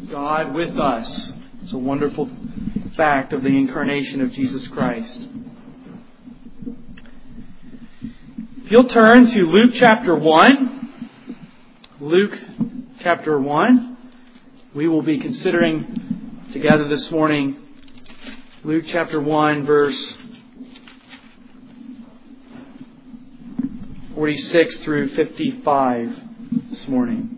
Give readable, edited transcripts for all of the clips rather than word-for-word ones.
God with us. It's a wonderful fact of the incarnation of Jesus Christ. If you'll turn to Luke chapter 1. Luke chapter 1. We will be considering together this morning Luke chapter 1 verse 46 through 55 this morning.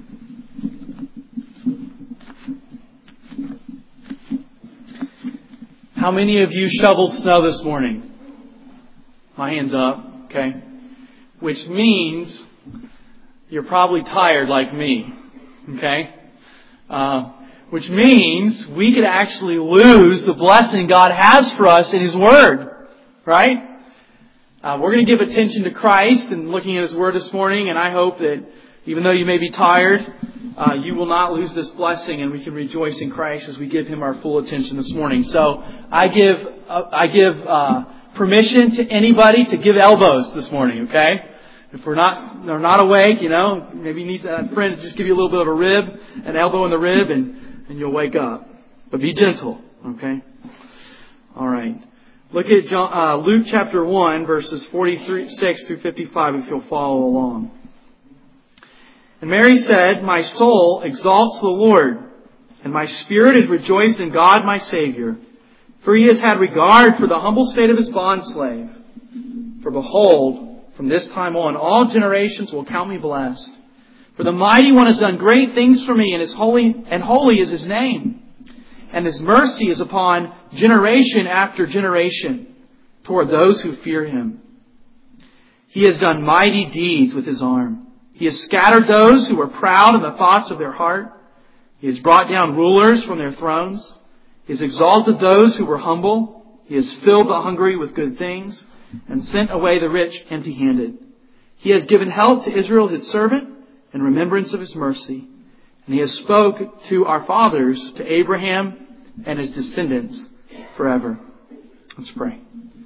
How many of you shoveled snow this morning? My hand's up, okay? Which means you're probably tired like me, okay? Which means we could actually lose the blessing God has for us in His Word, right? We're going to give attention to Christ and looking at His Word this morning, and I hope that even though you may be tired, you will not lose this blessing, and we can rejoice in Christ as we give Him our full attention this morning. So I give permission to anybody to give elbows this morning, okay? If they're not awake, maybe you need a friend to just give you a little bit of a rib, an elbow in the rib, and you'll wake up. But be gentle, okay? All right. Look at Luke chapter 1, verses 46 through 55, if you'll follow along. And Mary said, "My soul exalts the Lord, and my spirit is rejoiced in God my Savior. For He has had regard for the humble state of His bondslave. For behold, from this time on, all generations will count me blessed. For the Mighty One has done great things for me, and holy is His name. And His mercy is upon generation after generation toward those who fear Him. He has done mighty deeds with His arm. He has scattered those who were proud in the thoughts of their heart. He has brought down rulers from their thrones. He has exalted those who were humble. He has filled the hungry with good things and sent away the rich empty-handed. He has given help to Israel His servant in remembrance of His mercy. And He has spoke to our fathers, to Abraham and his descendants forever." Let's pray.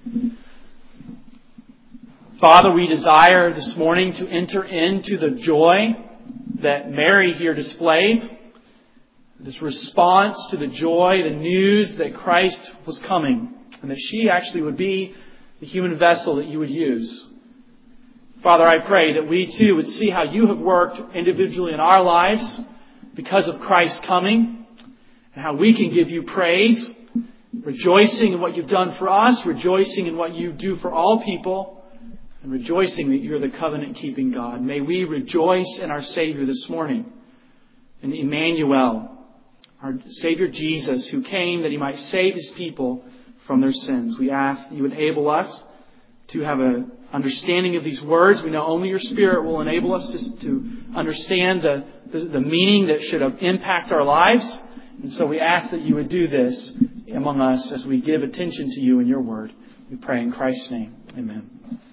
Father, we desire this morning to enter into the joy that Mary here displays. This response to the joy, the news that Christ was coming, and that she actually would be the human vessel that you would use. Father, I pray that we too would see how you have worked individually in our lives because of Christ's coming, and how we can give you praise, rejoicing in what you've done for us, rejoicing in what you do for all people, and rejoicing that you're the covenant-keeping God. May we rejoice in our Savior this morning, in Emmanuel, our Savior Jesus, who came that He might save His people from their sins. We ask that you enable us to have an understanding of these words. We know only your Spirit will enable us to understand the meaning that should impact our lives. And so we ask that you would do this among us as we give attention to you and your word. We pray in Christ's name. Amen.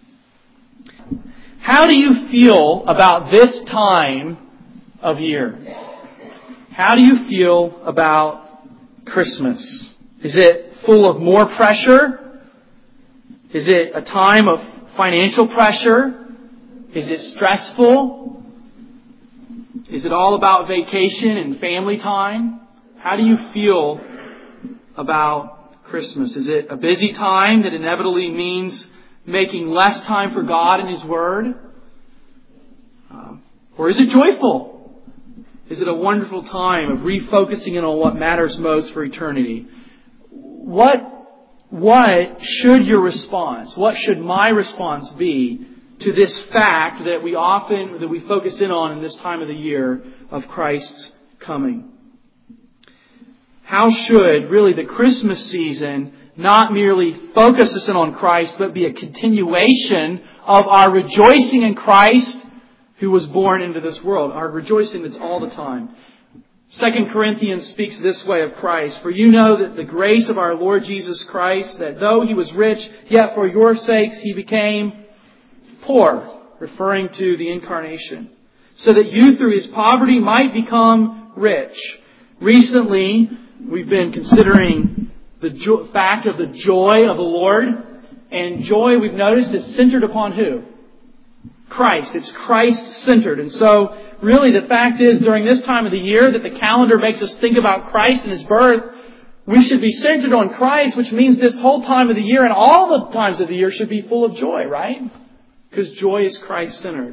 How do you feel about this time of year? How do you feel about Christmas? Is it full of more pressure? Is it a time of financial pressure? Is it stressful? Is it all about vacation and family time? How do you feel about Christmas? Is it a busy time that inevitably means making less time for God and His Word? Or is it joyful? Is it a wonderful time of refocusing in on what matters most for eternity? What should your response, what should my response be to this fact that we focus in on in this time of the year of Christ's coming? How should really the Christmas season not merely focus us in on Christ, but be a continuation of our rejoicing in Christ who was born into this world, our rejoicing that's all the time. 2 Corinthians speaks this way of Christ. "For you know that the grace of our Lord Jesus Christ, that though He was rich, yet for your sakes He became poor," referring to the incarnation, "so that you through His poverty might become rich." Recently, we've been considering the fact of the joy of the Lord. And joy, we've noticed, is centered upon who? Christ. It's Christ-centered. And so, really, the fact is, during this time of the year that the calendar makes us think about Christ and His birth, we should be centered on Christ, which means this whole time of the year and all the times of the year should be full of joy, right? Because joy is Christ-centered.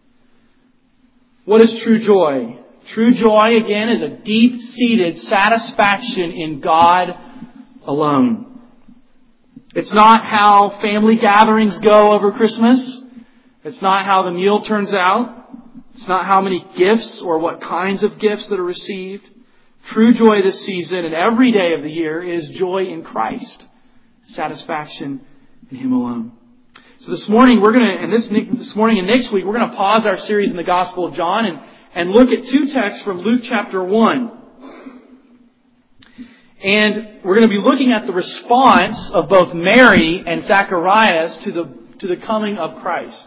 What is true joy? True joy, again, is a deep-seated satisfaction in God alone. It's not how family gatherings go over Christmas. It's not how the meal turns out. It's not how many gifts or what kinds of gifts that are received. True joy this season and every day of the year is joy in Christ. Satisfaction in Him alone. So this morning this morning and next week, we're going to pause our series in the Gospel of John and look at two texts from Luke chapter 1. And we're going to be looking at the response of both Mary and Zacharias to the coming of Christ.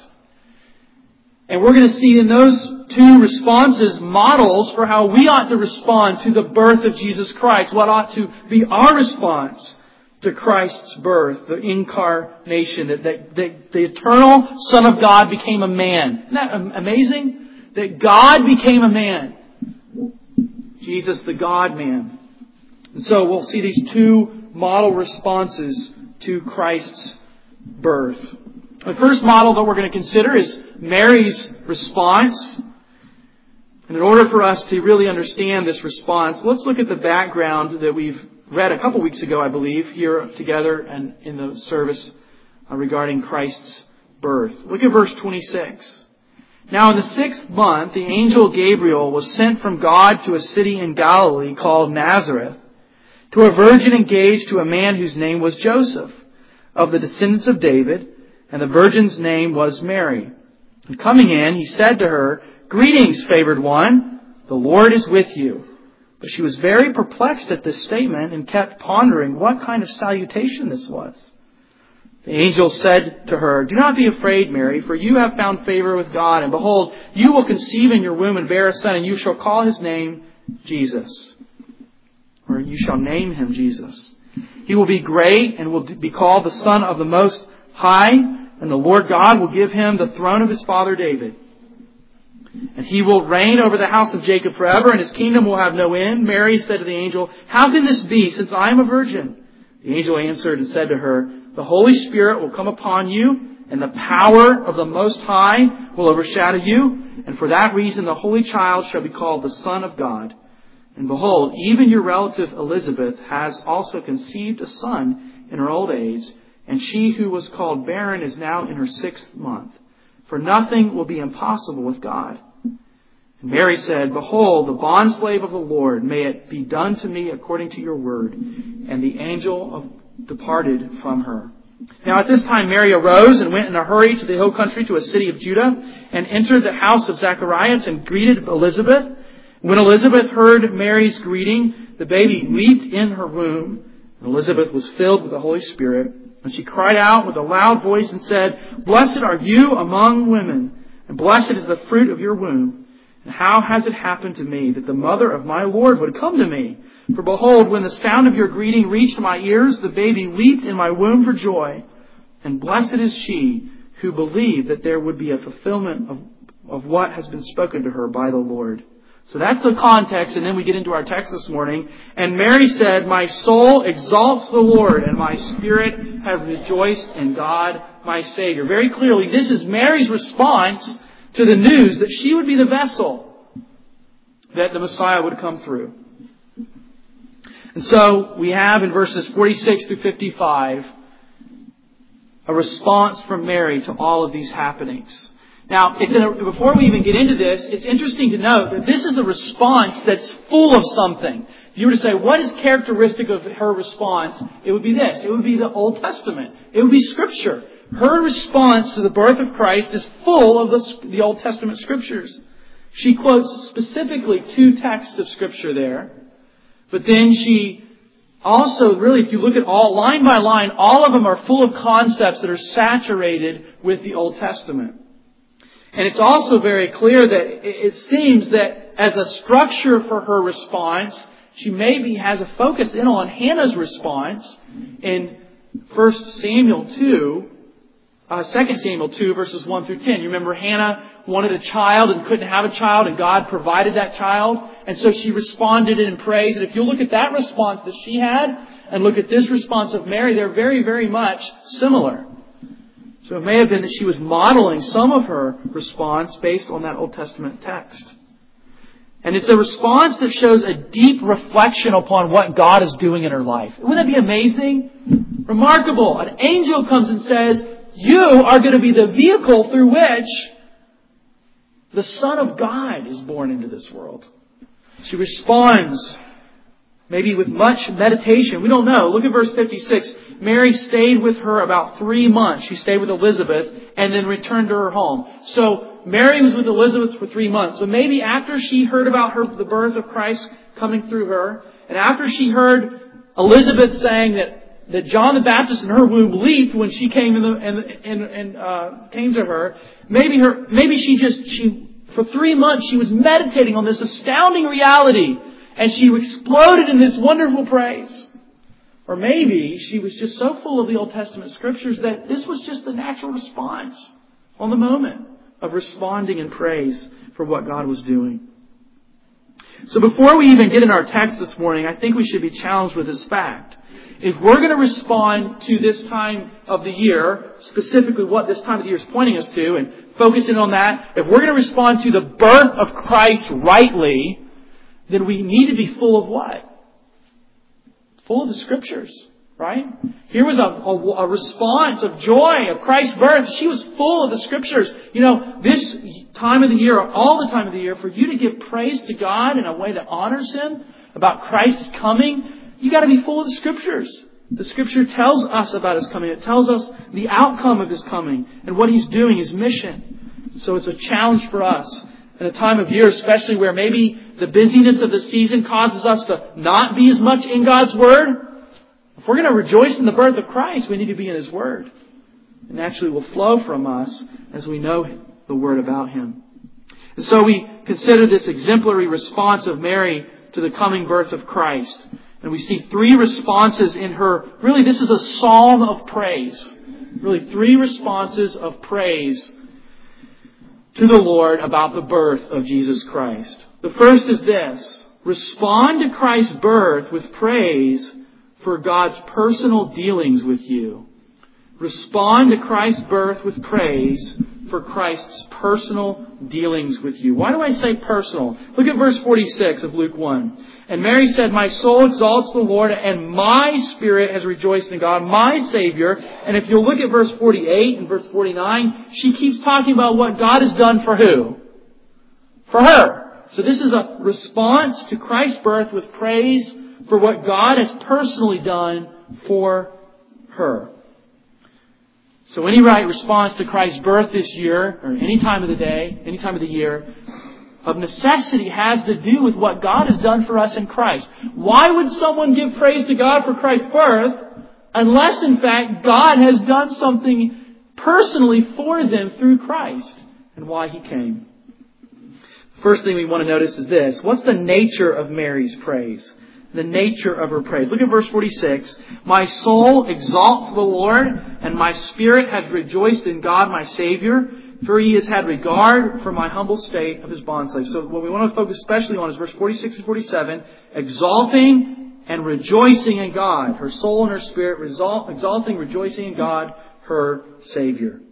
And we're going to see in those two responses models for how we ought to respond to the birth of Jesus Christ. What ought to be our response to Christ's birth, the incarnation, that the eternal Son of God became a man. Isn't that amazing? That God became a man. Jesus, the God-man. And so we'll see these two model responses to Christ's birth. The first model that we're going to consider is Mary's response. And in order for us to really understand this response, let's look at the background that we've read a couple weeks ago, I believe, here together and in the service regarding Christ's birth. Look at verse 26. Now in the 6th month, the angel Gabriel was sent from God to a city in Galilee called Nazareth, to a virgin engaged to a man whose name was Joseph, of the descendants of David, and the virgin's name was Mary. And coming in, he said to her, "Greetings, favored one, the Lord is with you." But she was very perplexed at this statement and kept pondering what kind of salutation this was. The angel said to her, "Do not be afraid, Mary, for you have found favor with God. And behold, you will conceive in your womb and bear a son, and you shall call his name Jesus." Or you shall name him Jesus. "He will be great and will be called the Son of the Most High, and the Lord God will give him the throne of his father David. And he will reign over the house of Jacob forever, and his kingdom will have no end." Mary said to the angel, "How can this be, since I am a virgin?" The angel answered and said to her, "The Holy Spirit will come upon you, and the power of the Most High will overshadow you. And for that reason the Holy Child shall be called the Son of God. And behold, even your relative Elizabeth has also conceived a son in her old age, and she who was called barren is now in her 6th month. For nothing will be impossible with God." And Mary said, "Behold, the bondslave of the Lord, may it be done to me according to your word." And the angel departed from her. Now at this time Mary arose and went in a hurry to the hill country to a city of Judah, and entered the house of Zacharias and greeted Elizabeth. When Elizabeth heard Mary's greeting, the baby leaped in her womb, and Elizabeth was filled with the Holy Spirit. And she cried out with a loud voice and said, "Blessed are you among women, and blessed is the fruit of your womb. And how has it happened to me that the mother of my Lord would come to me? For behold, when the sound of your greeting reached my ears, the baby leaped in my womb for joy. And blessed is she who believed that there would be a fulfillment of what has been spoken to her by the Lord." So that's the context, and then we get into our text this morning. "And Mary said, My soul exalts the Lord, and my spirit has rejoiced in God my Savior." Very clearly, this is Mary's response to the news that she would be the vessel that the Messiah would come through. And so we have in verses 46 through 55 a response from Mary to all of these happenings. Now, before we even get into this, it's interesting to note that this is a response that's full of something. If you were to say, what is characteristic of her response? It would be this. It would be the Old Testament. It would be Scripture. Her response to the birth of Christ is full of the Old Testament Scriptures. She quotes specifically 2 texts of Scripture there. But then she also, really, if you look at all, line by line, all of them are full of concepts that are saturated with the Old Testament. And it's also very clear that it seems that as a structure for her response, she maybe has a focus in on Hannah's response in 1 Samuel 2 2 Samuel 2, verses 1 through 10. You remember Hannah wanted a child and couldn't have a child, and God provided that child. And so she responded in praise. And if you look at that response that she had and look at this response of Mary, they're very, very much similar. So it may have been that she was modeling some of her response based on that Old Testament text. And it's a response that shows a deep reflection upon what God is doing in her life. Wouldn't that be amazing? Remarkable. An angel comes and says, you are going to be the vehicle through which the Son of God is born into this world. She responds, maybe with much meditation. We don't know. Look at verse 56. Mary stayed with her about 3 months. She stayed with Elizabeth and then returned to her home. So Mary was with Elizabeth for 3 months. So maybe after she heard about the birth of Christ coming through her, and after she heard Elizabeth saying that John the Baptist in her womb leaped when she came came to her, maybe she for 3 months she was meditating on this astounding reality, and she exploded in this wonderful praise. Or maybe she was just so full of the Old Testament scriptures that this was just the natural response on the moment of responding in praise for what God was doing. So before we even get in our text this morning, I think we should be challenged with this fact. If we're going to respond to this time of the year, specifically what this time of the year is pointing us to, and focus in on that, if we're going to respond to the birth of Christ rightly, then we need to be full of what? Full of the Scriptures, right? Here was a response of joy of Christ's birth. She was full of the Scriptures. You know, this time of the year, all the time of the year, for you to give praise to God in a way that honors Him about Christ's coming, you got to be full of the Scriptures. The Scripture tells us about His coming. It tells us the outcome of His coming and what He's doing, His mission. So it's a challenge for us in a time of year, especially where maybe the busyness of the season causes us to not be as much in God's Word. If we're going to rejoice in the birth of Christ, we need to be in His Word. And naturally will flow from us as we know the Word about Him. And so we consider this exemplary response of Mary to the coming birth of Christ. And we see 3 responses in her. Really, this is a psalm of praise. Really, 3 responses of praise to the Lord about the birth of Jesus Christ. The first is this: respond to Christ's birth with praise for God's personal dealings with you. Respond to Christ's birth with praise for Christ's personal dealings with you. Why do I say personal? Look at verse 46 of Luke 1. And Mary said, my soul exalts the Lord, and my spirit has rejoiced in God, my Savior. And if you'll look at verse 48 and verse 49, she keeps talking about what God has done for who? For her. So this is a response to Christ's birth with praise for what God has personally done for her. So any right response to Christ's birth this year, or any time of the day, any time of the year, of necessity has to do with what God has done for us in Christ. Why would someone give praise to God for Christ's birth unless, in fact, God has done something personally for them through Christ and why He came? First thing we want to notice is this. What's the nature of Mary's praise? The nature of her praise. Look at verse 46. My soul exalts the Lord, and my spirit has rejoiced in God my Savior, for He has had regard for my humble state of His bondslave. So what we want to focus especially on is verse 46 and 47. Exalting and rejoicing in God. Her soul and her spirit exalting, rejoicing in God, her Savior.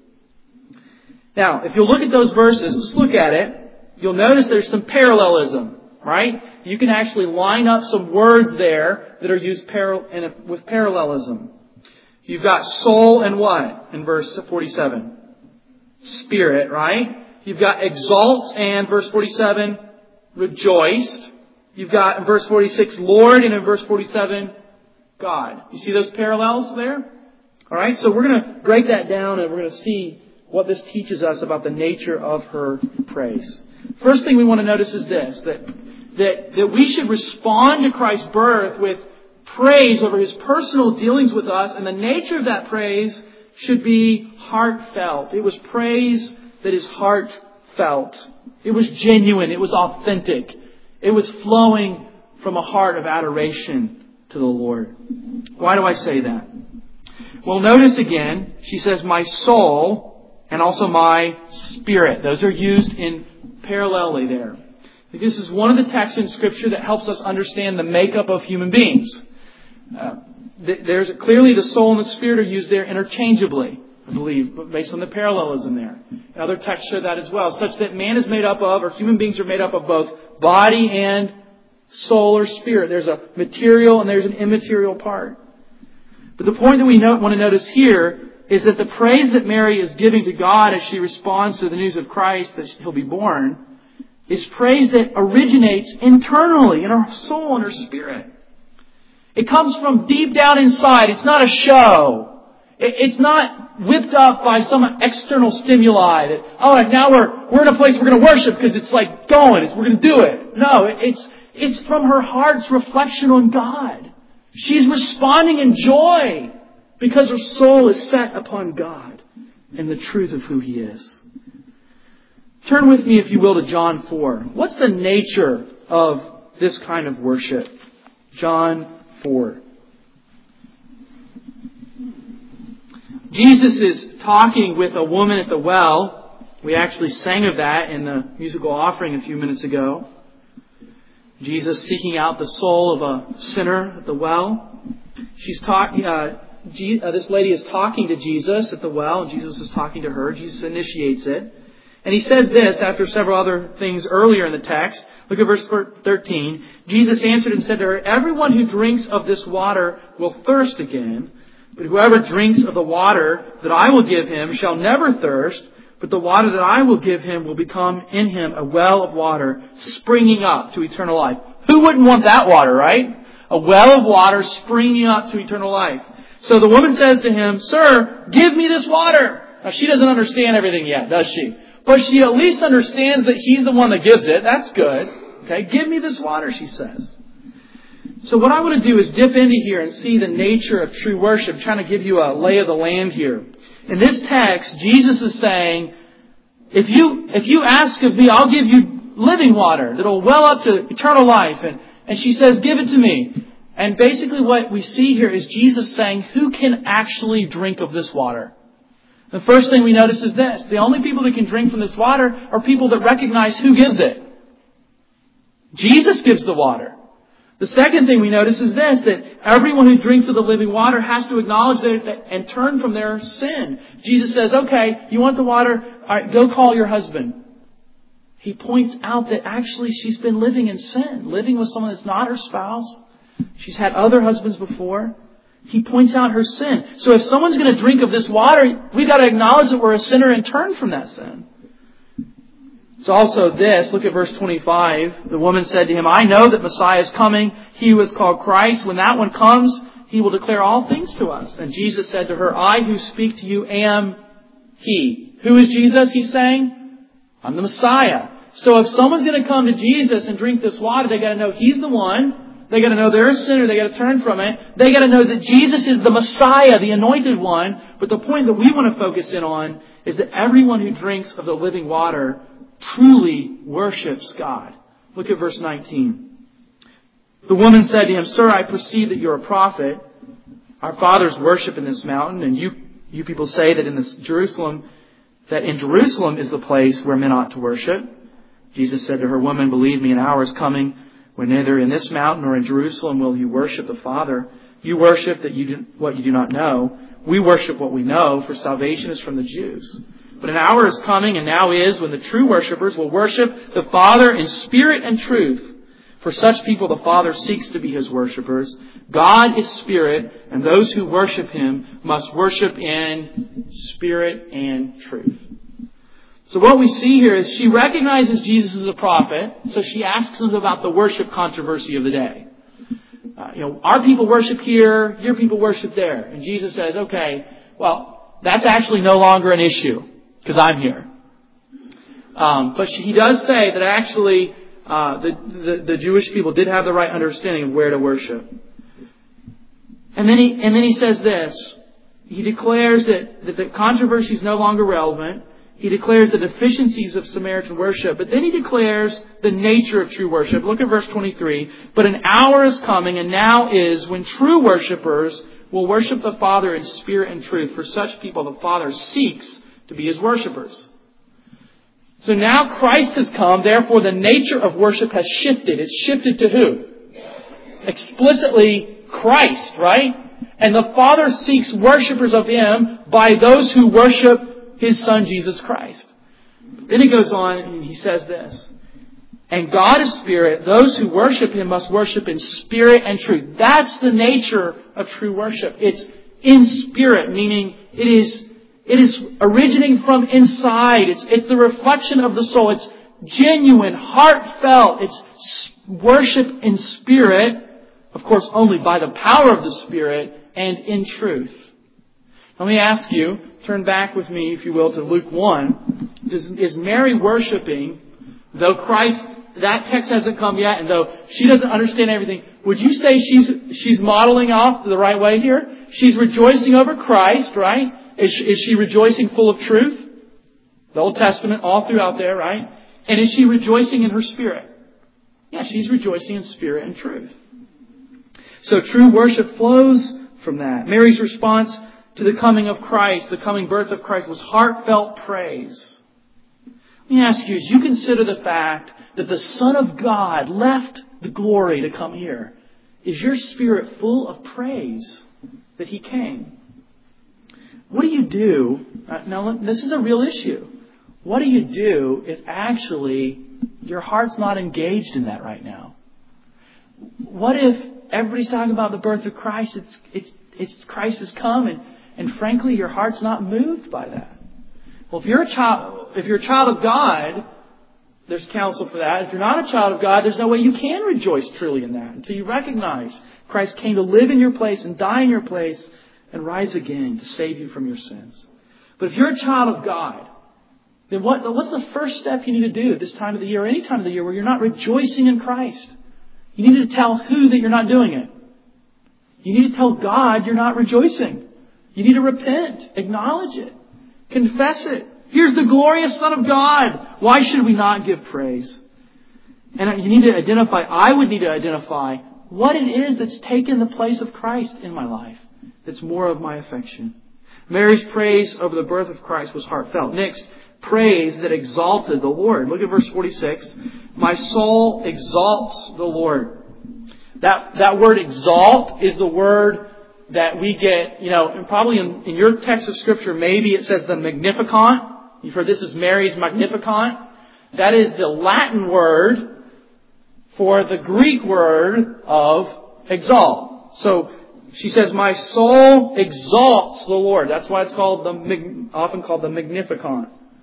Now, if you'll look at those verses, let's look at it. You'll notice there's some parallelism, right? You can actually line up some words there that are used with parallelism. You've got soul and what in verse 47? Spirit, right? You've got exalts and verse 47, rejoiced. You've got in verse 46, Lord, and in verse 47, God. You see those parallels there? Alright, so we're going to break that down and we're going to see what this teaches us about the nature of her praise. First thing we want to notice is this, that we should respond to Christ's birth with praise over His personal dealings with us, and the nature of that praise should be heartfelt. It was praise that is heartfelt. It was genuine. It was authentic. It was flowing from a heart of adoration to the Lord. Why do I say that? Well, notice again, she says, my soul and also my spirit. Those are used in parallelly there. This is one of the texts in Scripture that helps us understand the makeup of human beings. There's clearly the soul and the spirit are used there interchangeably, I believe, based on the parallelism there. And other texts show that as well, such that man is made up of, or human beings are made up of both body and soul or spirit. There's a material and there's an immaterial part. But the point that we want to notice here is that the praise that Mary is giving to God as she responds to the news of Christ that He'll be born is praise that originates internally in her soul and her spirit. It comes from deep down inside. It's not a show. It's not whipped up by some external stimuli that, now we're in a place we're going to worship because it's like going. We're going to do it. No, it's from her heart's reflection on God. She's responding in joy because her soul is set upon God and the truth of who He is. Turn with me, if you will, to John 4. What's the nature of this kind of worship? John 4. Jesus is talking with a woman at the well. We actually sang of that in the musical offering a few minutes ago. Jesus seeking out the soul of a sinner at the well. This lady is talking to Jesus at the well, and Jesus is talking to her. Jesus initiates it. And He says this after several other things earlier in the text. Look at verse 13. Jesus answered and said to her, everyone who drinks of this water will thirst again. But whoever drinks of the water that I will give him shall never thirst. But the water that I will give him will become in him a well of water springing up to eternal life. Who wouldn't want that water, right? A well of water springing up to eternal life. So the woman says to him, Sir, give me this water. Now she doesn't understand everything yet, does she? But she at least understands that He's the one that gives it. That's good. Okay, give me this water, she says. So what I want to do is dip into here and see the nature of true worship. I'm trying to give you a lay of the land here. In this text, Jesus is saying, if you ask of me, I'll give you living water that'll well up to eternal life. And she says, give it to me. And basically what we see here is Jesus saying, who can actually drink of this water? The first thing we notice is this. The only people that can drink from this water are people that recognize who gives it. Jesus gives the water. The second thing we notice is this, that everyone who drinks of the living water has to acknowledge that and turn from their sin. Jesus says, okay, you want the water? All right, go call your husband. He points out that actually she's been living in sin, living with someone that's not her spouse. She's had other husbands before. He points out her sin. So if someone's going to drink of this water, we've got to acknowledge that we're a sinner and turn from that sin. It's also this. Look at verse 25. The woman said to him, I know that Messiah is coming. He who is called Christ. When that one comes, He will declare all things to us. And Jesus said to her, I who speak to you am He. Who is Jesus? He's saying, I'm the Messiah. So if someone's going to come to Jesus and drink this water, they got to know He's the one. They got to know they're a sinner. They got to turn from it. They got to know that Jesus is the Messiah, the anointed one. But the point that we want to focus in on is that everyone who drinks of the living water truly worships God. Look at verse 19. The woman said to him, Sir, I perceive that you're a prophet. Our fathers worship in this mountain, and you people say that in Jerusalem is the place where men ought to worship. Jesus said to her, Woman, believe me, an hour is coming when neither in this mountain nor in Jerusalem will you worship the Father. You worship what you do not know. We worship what we know, for salvation is from the Jews. But an hour is coming, and now is, when the true worshippers will worship the Father in spirit and truth. For such people the Father seeks to be His worshippers. God is spirit, and those who worship Him must worship in spirit and truth. So what we see here is she recognizes Jesus as a prophet, so she asks him about the worship controversy of the day. Our people worship here, your people worship there. And Jesus says, okay, well, that's actually no longer an issue, because I'm here. But He does say that actually the Jewish people did have the right understanding of where to worship. And then he says this. He declares that the controversy is no longer relevant. He declares the deficiencies of Samaritan worship. But then He declares the nature of true worship. Look at verse 23. But an hour is coming, and now is, when true worshippers will worship the Father in spirit and truth. For such people, the Father seeks to be His worshipers. So now Christ has come, therefore the nature of worship has shifted. It's shifted to who? Explicitly Christ, right? And the Father seeks worshipers of Him by those who worship His Son, Jesus Christ. Then He goes on and He says this. And God is spirit. Those who worship Him must worship in spirit and truth. That's the nature of true worship. It's in spirit, meaning it is originating from inside. It's the reflection of the soul. It's genuine, heartfelt. It's worship in spirit. Of course, only by the power of the Spirit and in truth. Let me ask you, turn back with me, if you will, to Luke 1. Is Mary worshiping, though Christ, that text hasn't come yet, and though she doesn't understand everything, would you say she's modeling off the right way here? She's rejoicing over Christ, right? Is she rejoicing full of truth? The Old Testament, all throughout there, right? And is she rejoicing in her spirit? Yeah, she's rejoicing in spirit and truth. So true worship flows from that. Mary's response to the coming of Christ, the coming birth of Christ, was heartfelt praise. Let me ask you, as you consider the fact that the Son of God left the glory to come here, is your spirit full of praise that He came? What do you do? Now, this is a real issue. What do you do if actually your heart's not engaged in that right now? What if everybody's talking about the birth of Christ, it's Christ has come, and frankly your heart's not moved by that? Well, if you're a child of God, there's counsel for that. If you're not a child of God, there's no way you can rejoice truly in that until you recognize Christ came to live in your place and die in your place and rise again to save you from your sins. But if you're a child of God, then what's the first step you need to do at this time of the year, or any time of the year where you're not rejoicing in Christ? You need to tell who that you're not doing it. You need to tell God you're not rejoicing. You need to repent, acknowledge it, confess it. Here's the glorious Son of God. Why should we not give praise? And you need to identify, I would need to identify what it is that's taken the place of Christ in my life. That's more of my affection. Mary's praise over the birth of Christ was heartfelt. Next, praise that exalted the Lord. Look at verse 46. My soul exalts the Lord. That word exalt is the word that we get, and probably in your text of Scripture, maybe it says the Magnificat. You've heard this is Mary's Magnificat. That is the Latin word for the Greek word of exalt. So she says, my soul exalts the Lord. That's why it's called often called the Magnificat.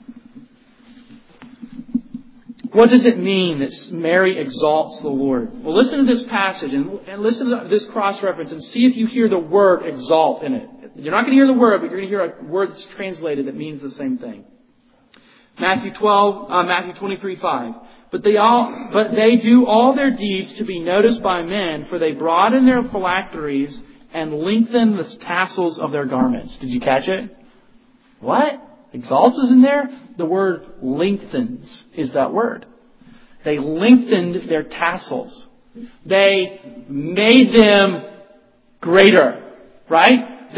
What does it mean that Mary exalts the Lord? Well, listen to this passage and listen to this cross-reference and see if you hear the word exalt in it. You're not going to hear the word, but you're going to hear a word that's translated that means the same thing. Matthew 23:5. But they do all their deeds to be noticed by men, for they broaden their phylacteries and lengthen the tassels of their garments. Did you catch it? What? Exalts is in there? The word lengthens is that word. They lengthened their tassels. They made them greater, right?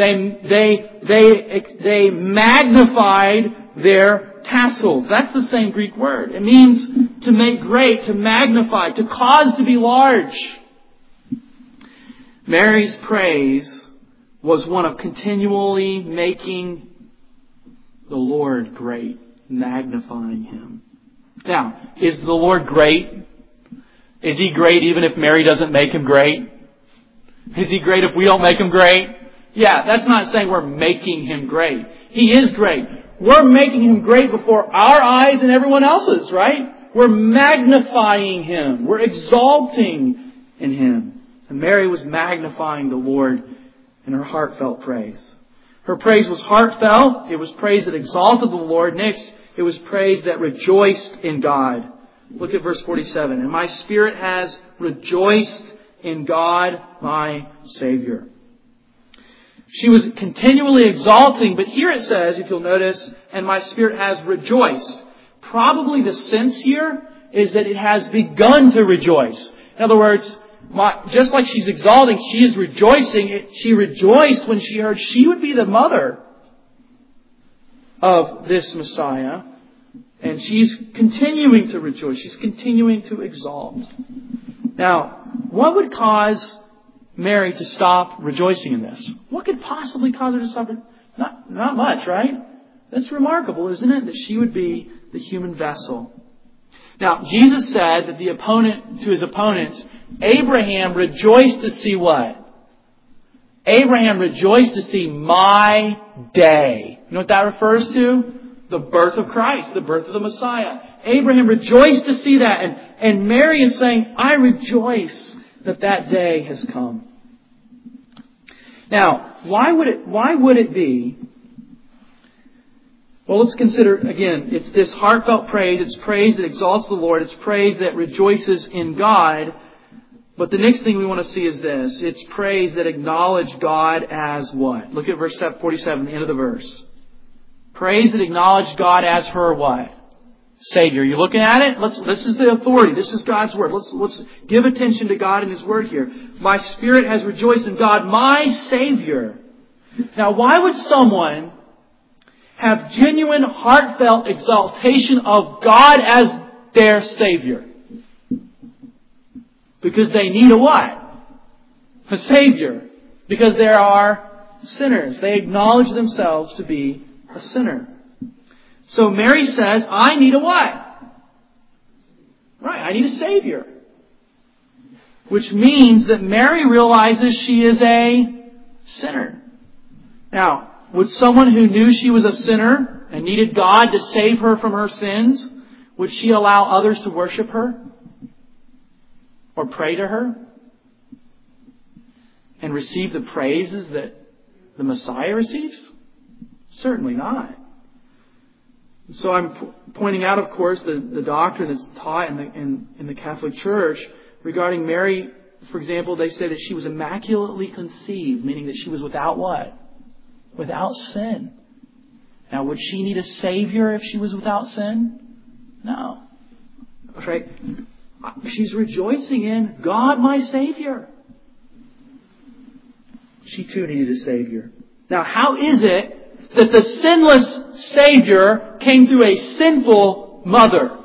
They magnified their tassels. That's the same Greek word. It means to make great, to magnify, to cause to be large. Mary's praise was one of continually making the Lord great, magnifying Him. Now, is the Lord great? Is He great even if Mary doesn't make Him great? Is He great if we don't make Him great? Yeah, that's not saying we're making Him great. He is great. We're making Him great before our eyes and everyone else's, right? We're magnifying Him. We're exalting in Him. And Mary was magnifying the Lord in her heartfelt praise. Her praise was heartfelt. It was praise that exalted the Lord. Next, it was praise that rejoiced in God. Look at verse 47. And my spirit has rejoiced in God, my Savior. She was continually exalting, but here it says, if you'll notice, and my spirit has rejoiced. Probably the sense here is that it has begun to rejoice. In other words, just like she's exalting, she is rejoicing. She rejoiced when she heard she would be the mother of this Messiah. And she's continuing to rejoice. She's continuing to exalt. Now, what would cause Mary to stop rejoicing in this? What could possibly cause her to stop? Not much, right? That's remarkable, isn't it? That she would be the human vessel. Now, Jesus said that to his opponents, Abraham rejoiced to see what? Abraham rejoiced to see my day. You know what that refers to? The birth of Christ, the birth of the Messiah. Abraham rejoiced to see that. And Mary is saying, I rejoice that day has come. Now, why would it be? Well, let's consider, again, it's this heartfelt praise. It's praise that exalts the Lord. It's praise that rejoices in God. But the next thing we want to see is this. It's praise that acknowledges God as what? Look at verse 47, the end of the verse. Praise that acknowledges God as her what? Savior. You looking at it? This is the authority. This is God's Word. Let's give attention to God and His Word here. My spirit has rejoiced in God, my Savior. Now, why would someone have genuine, heartfelt exaltation of God as their Savior? Because they need a what? A Savior. Because they are sinners. They acknowledge themselves to be a sinner. So Mary says, I need a what? Right, I need a Savior. Which means that Mary realizes she is a sinner. Now, would someone who knew she was a sinner and needed God to save her from her sins, would she allow others to worship her? Or pray to her? And receive the praises that the Messiah receives? Certainly not. So I'm pointing out, of course, the doctrine that's taught in the Catholic Church regarding Mary. For example, they say that she was immaculately conceived, meaning that she was without what? Without sin. Now, would she need a Savior if she was without sin? No. Right? She's rejoicing in God, my Savior. She too needed a Savior. Now, how is it that the sinless Savior came through a sinful mother?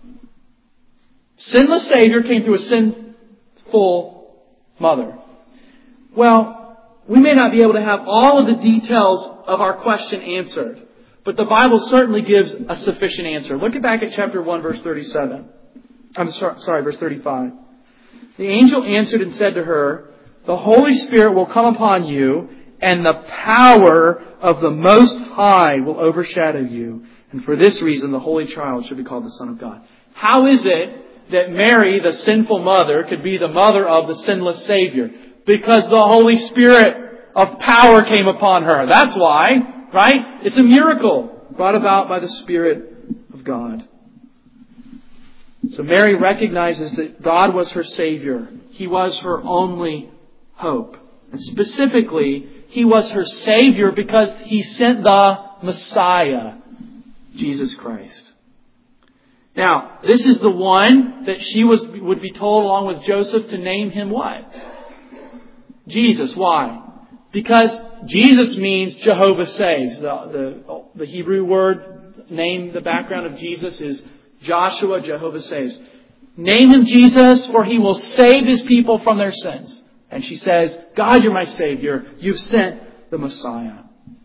Sinless Savior came through a sinful mother. Well, we may not be able to have all of the details of our question answered, but the Bible certainly gives a sufficient answer. Look back at chapter 1, verse 37. Verse 35. The angel answered and said to her, the Holy Spirit will come upon you, and the power of the Most High will overshadow you. And for this reason, the Holy Child should be called the Son of God. How is it that Mary, the sinful mother, could be the mother of the sinless Savior? Because the Holy Spirit of power came upon her. That's why, right? It's a miracle brought about by the Spirit of God. So Mary recognizes that God was her Savior. He was her only hope. And specifically, He was her Savior because He sent the Messiah, Jesus Christ. Now, this is the one that she would be told along with Joseph to name Him what? Jesus. Why? Because Jesus means Jehovah saves. The Hebrew word name, the background of Jesus is Joshua, Jehovah saves. Name Him Jesus, for He will save His people from their sins. And she says, God, you're my Savior. You've sent the Messiah.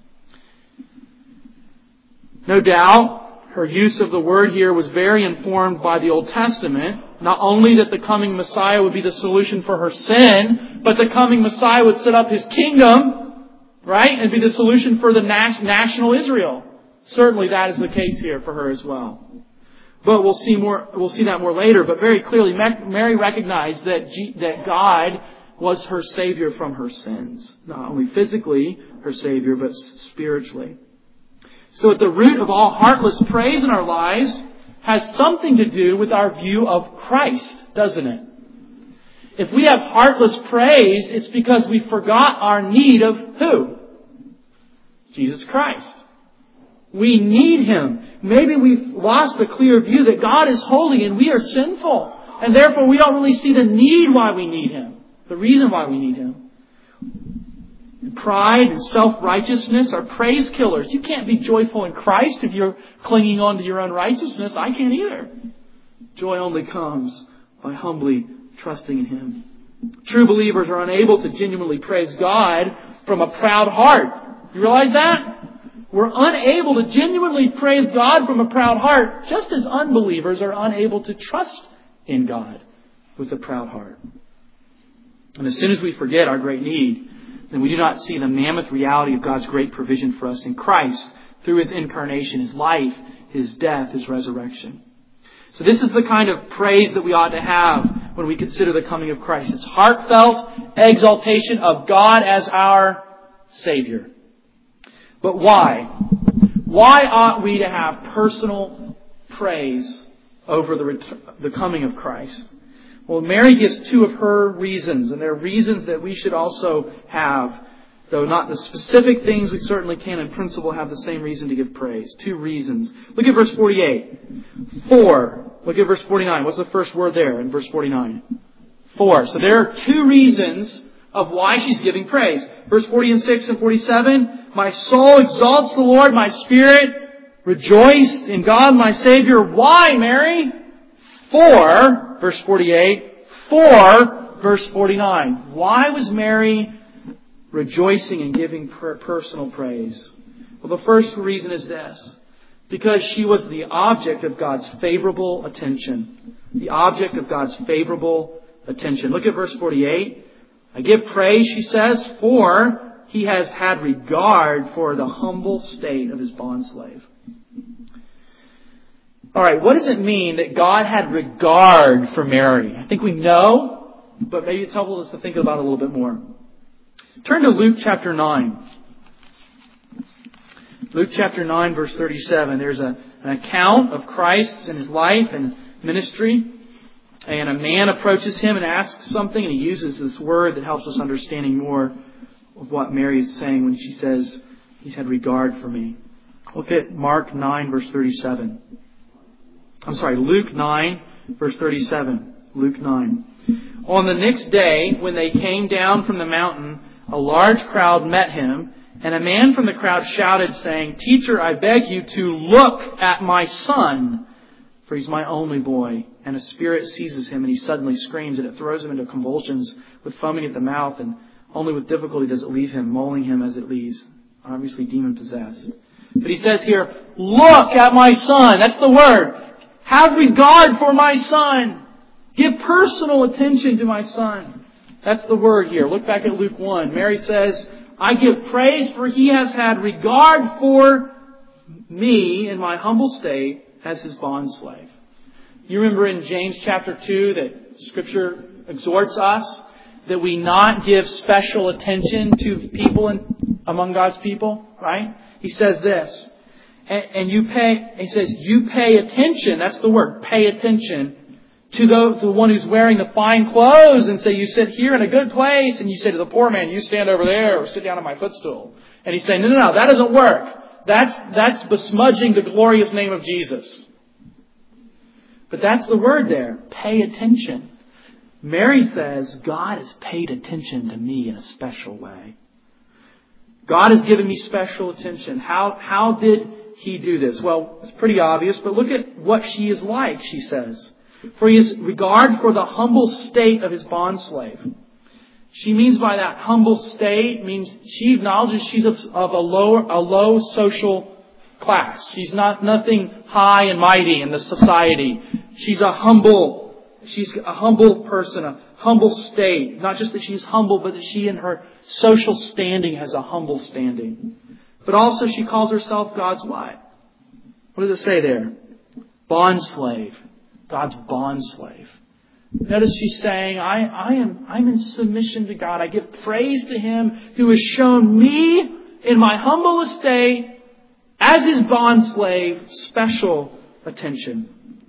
No doubt, her use of the word here was very informed by the Old Testament. Not only that the coming Messiah would be the solution for her sin, but the coming Messiah would set up His kingdom, right? And be the solution for the national Israel. Certainly that is the case here for her as well. But we'll see that more later. But very clearly, Mary recognized that God was her Savior from her sins. Not only physically her Savior, but spiritually. So at the root of all heartless praise in our lives has something to do with our view of Christ, doesn't it? If we have heartless praise, it's because we forgot our need of who? Jesus Christ. We need Him. Maybe we've lost the clear view that God is holy and we are sinful. and therefore we don't really see the need why we need Him. The reason why we need Him. Pride and self-righteousness are praise killers. You can't be joyful in Christ if you're clinging on to your own righteousness. I can't either. Joy only comes by humbly trusting in Him. True believers are unable to genuinely praise God from a proud heart. You realize that? We're unable to genuinely praise God from a proud heart, just as unbelievers are unable to trust in God with a proud heart. And as soon as we forget our great need, then we do not see the mammoth reality of God's great provision for us in Christ through His incarnation, His life, His death, His resurrection. So this is the kind of praise that we ought to have when we consider the coming of Christ. It's heartfelt exaltation of God as our Savior. But why? Why ought we to have personal praise over the coming of Christ? Well, Mary gives two of her reasons, and they're reasons that we should also have. Though not the specific things, we certainly can in principle have the same reason to give praise. Two reasons. Look at verse 48. For. Look at verse 49. What's the first word there in verse 49? For. So there are two reasons of why she's giving praise. Verse 46 and 47. My soul exalts the Lord, my spirit rejoiced in God my Savior. Why, Mary? For, verse 48. For, verse 49. Why was Mary rejoicing and giving personal praise? Well, the first reason is this. Because she was the object of God's favorable attention. The object of God's favorable attention. Look at verse 48. I give praise, she says, for He has had regard for the humble state of His bondslave. All right, what does it mean that God had regard for Mary? I think we know, but maybe it's helpful to think about it a little bit more. Turn to Luke chapter 9. Luke chapter 9, verse 37. There's an account of Christ and His life and ministry. And a man approaches Him and asks something, and he uses this word that helps us understanding more of what Mary is saying when she says, He's had regard for me. Look at Mark 9, verse 37. I'm sorry, Luke 9, verse 37. Luke 9. On the next day, when they came down from the mountain, a large crowd met Him, and a man from the crowd shouted, saying, Teacher, I beg you to look at my son, for he's my only boy. And a spirit seizes him, and he suddenly screams, and it throws him into convulsions with foaming at the mouth, and only with difficulty does it leave him, mauling him as it leaves. Obviously demon-possessed. But he says here, look at my son. That's the word. Have regard for my son. Give personal attention to my son. That's the word here. Look back at Luke 1. Mary says, I give praise for He has had regard for me in my humble state as His bondslave. You remember in James chapter 2 that Scripture exhorts us that we not give special attention to people among God's people, right? He says this, and you pay attention, that's the word, pay attention to the one who's wearing the fine clothes, and say, you sit here in a good place, and you say to the poor man, you stand over there or sit down on my footstool. And he's saying, no, that doesn't work. That's besmudging the glorious name of Jesus. But that's the word there. Pay attention. Mary says, God has paid attention to me in a special way. God has given me special attention. How did He do this? Well, it's pretty obvious, but look at what she is like, she says. For He has regard for the humble state of His bondslave. She means by that humble state, means she acknowledges she's of a low social class. She's nothing high and mighty in the society. She's a humble person, a humble state. Not just that she's humble, but that she in her social standing has a humble standing. But also she calls herself God's wife. What does it say there? Bondslave. God's bondslave. Notice she's saying, I'm in submission to God. I give praise to Him who has shown me in my humble estate as His bondslave special attention.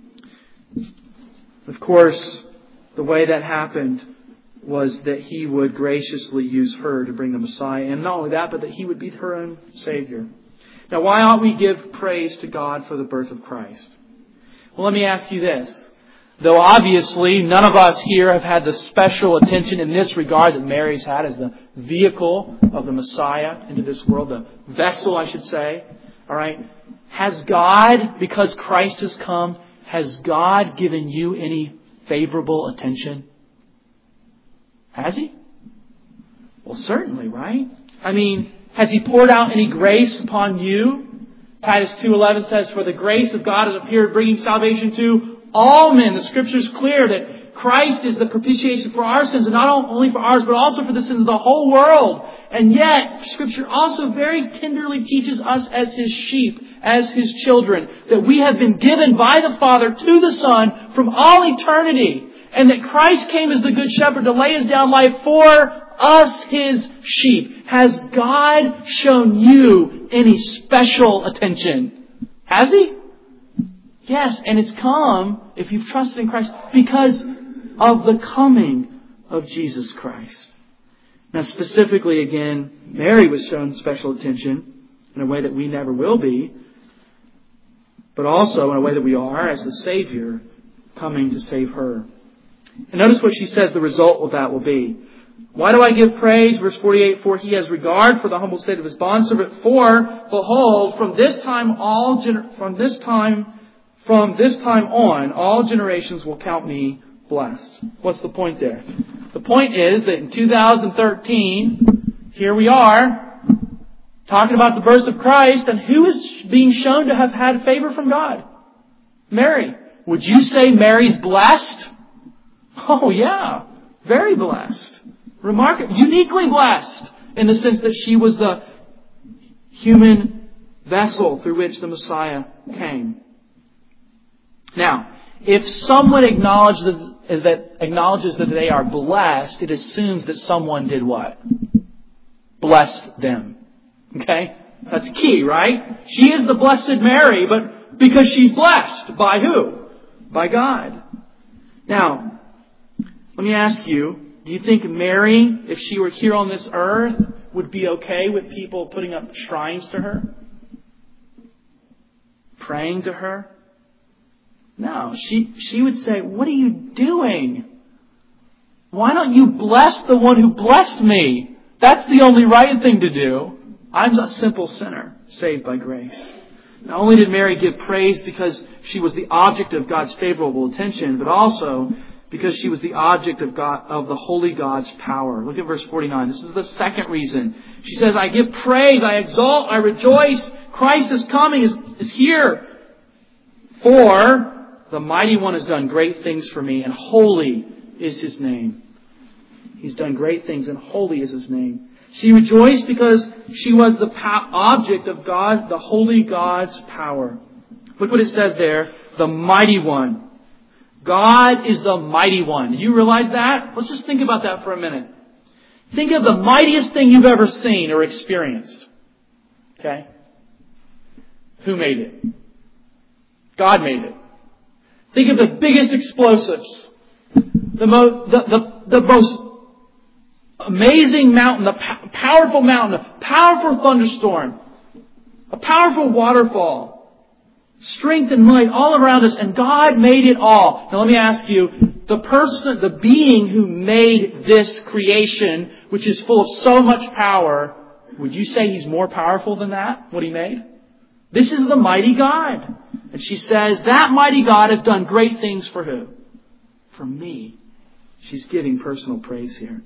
Of course, the way that happened was that He would graciously use her to bring the Messiah. And not only that, but that He would be her own Savior. Now, why ought we give praise to God for the birth of Christ? Well, let me ask you this. Though obviously none of us here have had the special attention in this regard that Mary's had as the vehicle of the Messiah into this world, the vessel, I should say. All right. Has God, because Christ has come, has God given you any favorable attention? Has He? Well, certainly, right? I mean, has He poured out any grace upon you? Titus 2:11 says, "For the grace of God has appeared, bringing salvation to all men." The Scripture is clear that Christ is the propitiation for our sins, and not only for ours, but also for the sins of the whole world. And yet, Scripture also very tenderly teaches us as His sheep, as His children, that we have been given by the Father to the Son from all eternity. And that Christ came as the Good Shepherd to lay His down life for us, His sheep. Has God shown you any special attention? Has He? Yes, and it's come, if you've trusted in Christ, because of the coming of Jesus Christ. Now specifically again, Mary was shown special attention in a way that we never will be, but also in a way that we are as the Savior coming to save her. And notice what she says the result of that will be. Why do I give praise? Verse 48, "For He has regard for the humble state of His bondservant. For, behold, from this time on, all generations will count me blessed." What's the point there? The point is that in 2013, here we are, talking about the birth of Christ, and who is being shown to have had favor from God? Mary. Would you say Mary's blessed? Oh yeah, very blessed. Remarkable, uniquely blessed in the sense that she was the human vessel through which the Messiah came. Now, if someone acknowledges that they are blessed, it assumes that someone did what? Blessed them. Okay? That's key, right? She is the Blessed Mary, but because she's blessed. By who? By God. Now, let me ask you, do you think Mary, if she were here on this earth, would be okay with people putting up shrines to her? Praying to her? No, she would say, "What are you doing? Why don't you bless the one who blessed me? That's the only right thing to do. I'm a simple sinner, saved by grace." Not only did Mary give praise because she was the object of God's favorable attention, but also because she was the object of the holy God's power. Look at verse 49. This is the second reason. She says, "I give praise, I exalt, I rejoice. Christ is coming, is here. For the Mighty One has done great things for me, and holy is His name." He's done great things, and holy is His name. She rejoiced because she was the object of God, the holy God's power. Look what it says there. The Mighty One. God is the Mighty One. Do you realize that? Let's just think about that for a minute. Think of the mightiest thing you've ever seen or experienced. Okay? Who made it? God made it. Think of the biggest explosives. The most amazing mountain, the powerful mountain, a powerful thunderstorm, a powerful waterfall, strength and might all around us, and God made it all. Now let me ask you, the being who made this creation, which is full of so much power, would you say He's more powerful than that, what He made? This is the mighty God. And she says, that mighty God has done great things for who? For me. She's giving personal praise here.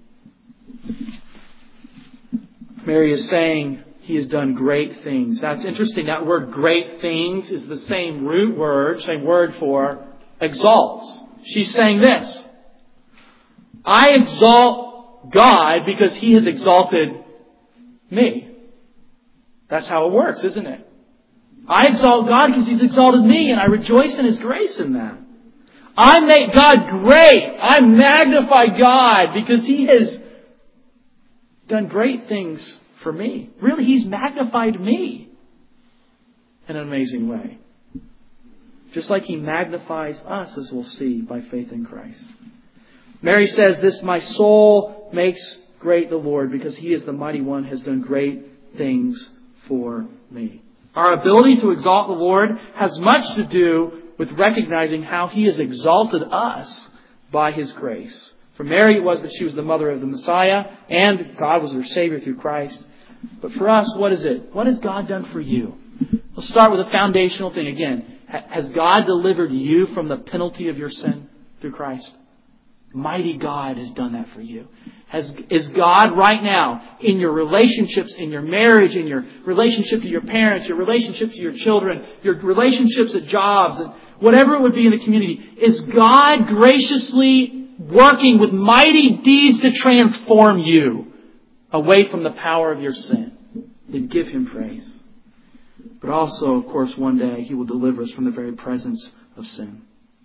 Mary is saying, He has done great things. That's interesting. That word great things is the same word for exalts. She's saying this. I exalt God because He has exalted me. That's how it works, isn't it? I exalt God because He's exalted me, and I rejoice in His grace in that. I make God great. I magnify God because He has done great things for me. Really, He's magnified me in an amazing way. Just like He magnifies us, as we'll see, by faith in Christ. Mary says this, my soul makes great the Lord because He is the mighty one, has done great things for me. Our ability to exalt the Lord has much to do with recognizing how He has exalted us by His grace. For Mary, it was that she was the mother of the Messiah, and God was her Savior through Christ. But for us, what is it? What has God done for you? Let's start with a foundational thing again. Has God delivered you from the penalty of your sin through Christ? Mighty God has done that for you. Is God right now in your relationships, in your marriage, in your relationship to your parents, your relationship to your children, your relationships at jobs, and whatever it would be in the community, is God graciously working with mighty deeds to transform you away from the power of your sin? Then give Him praise. But also, of course, one day He will deliver us from the very presence of sin.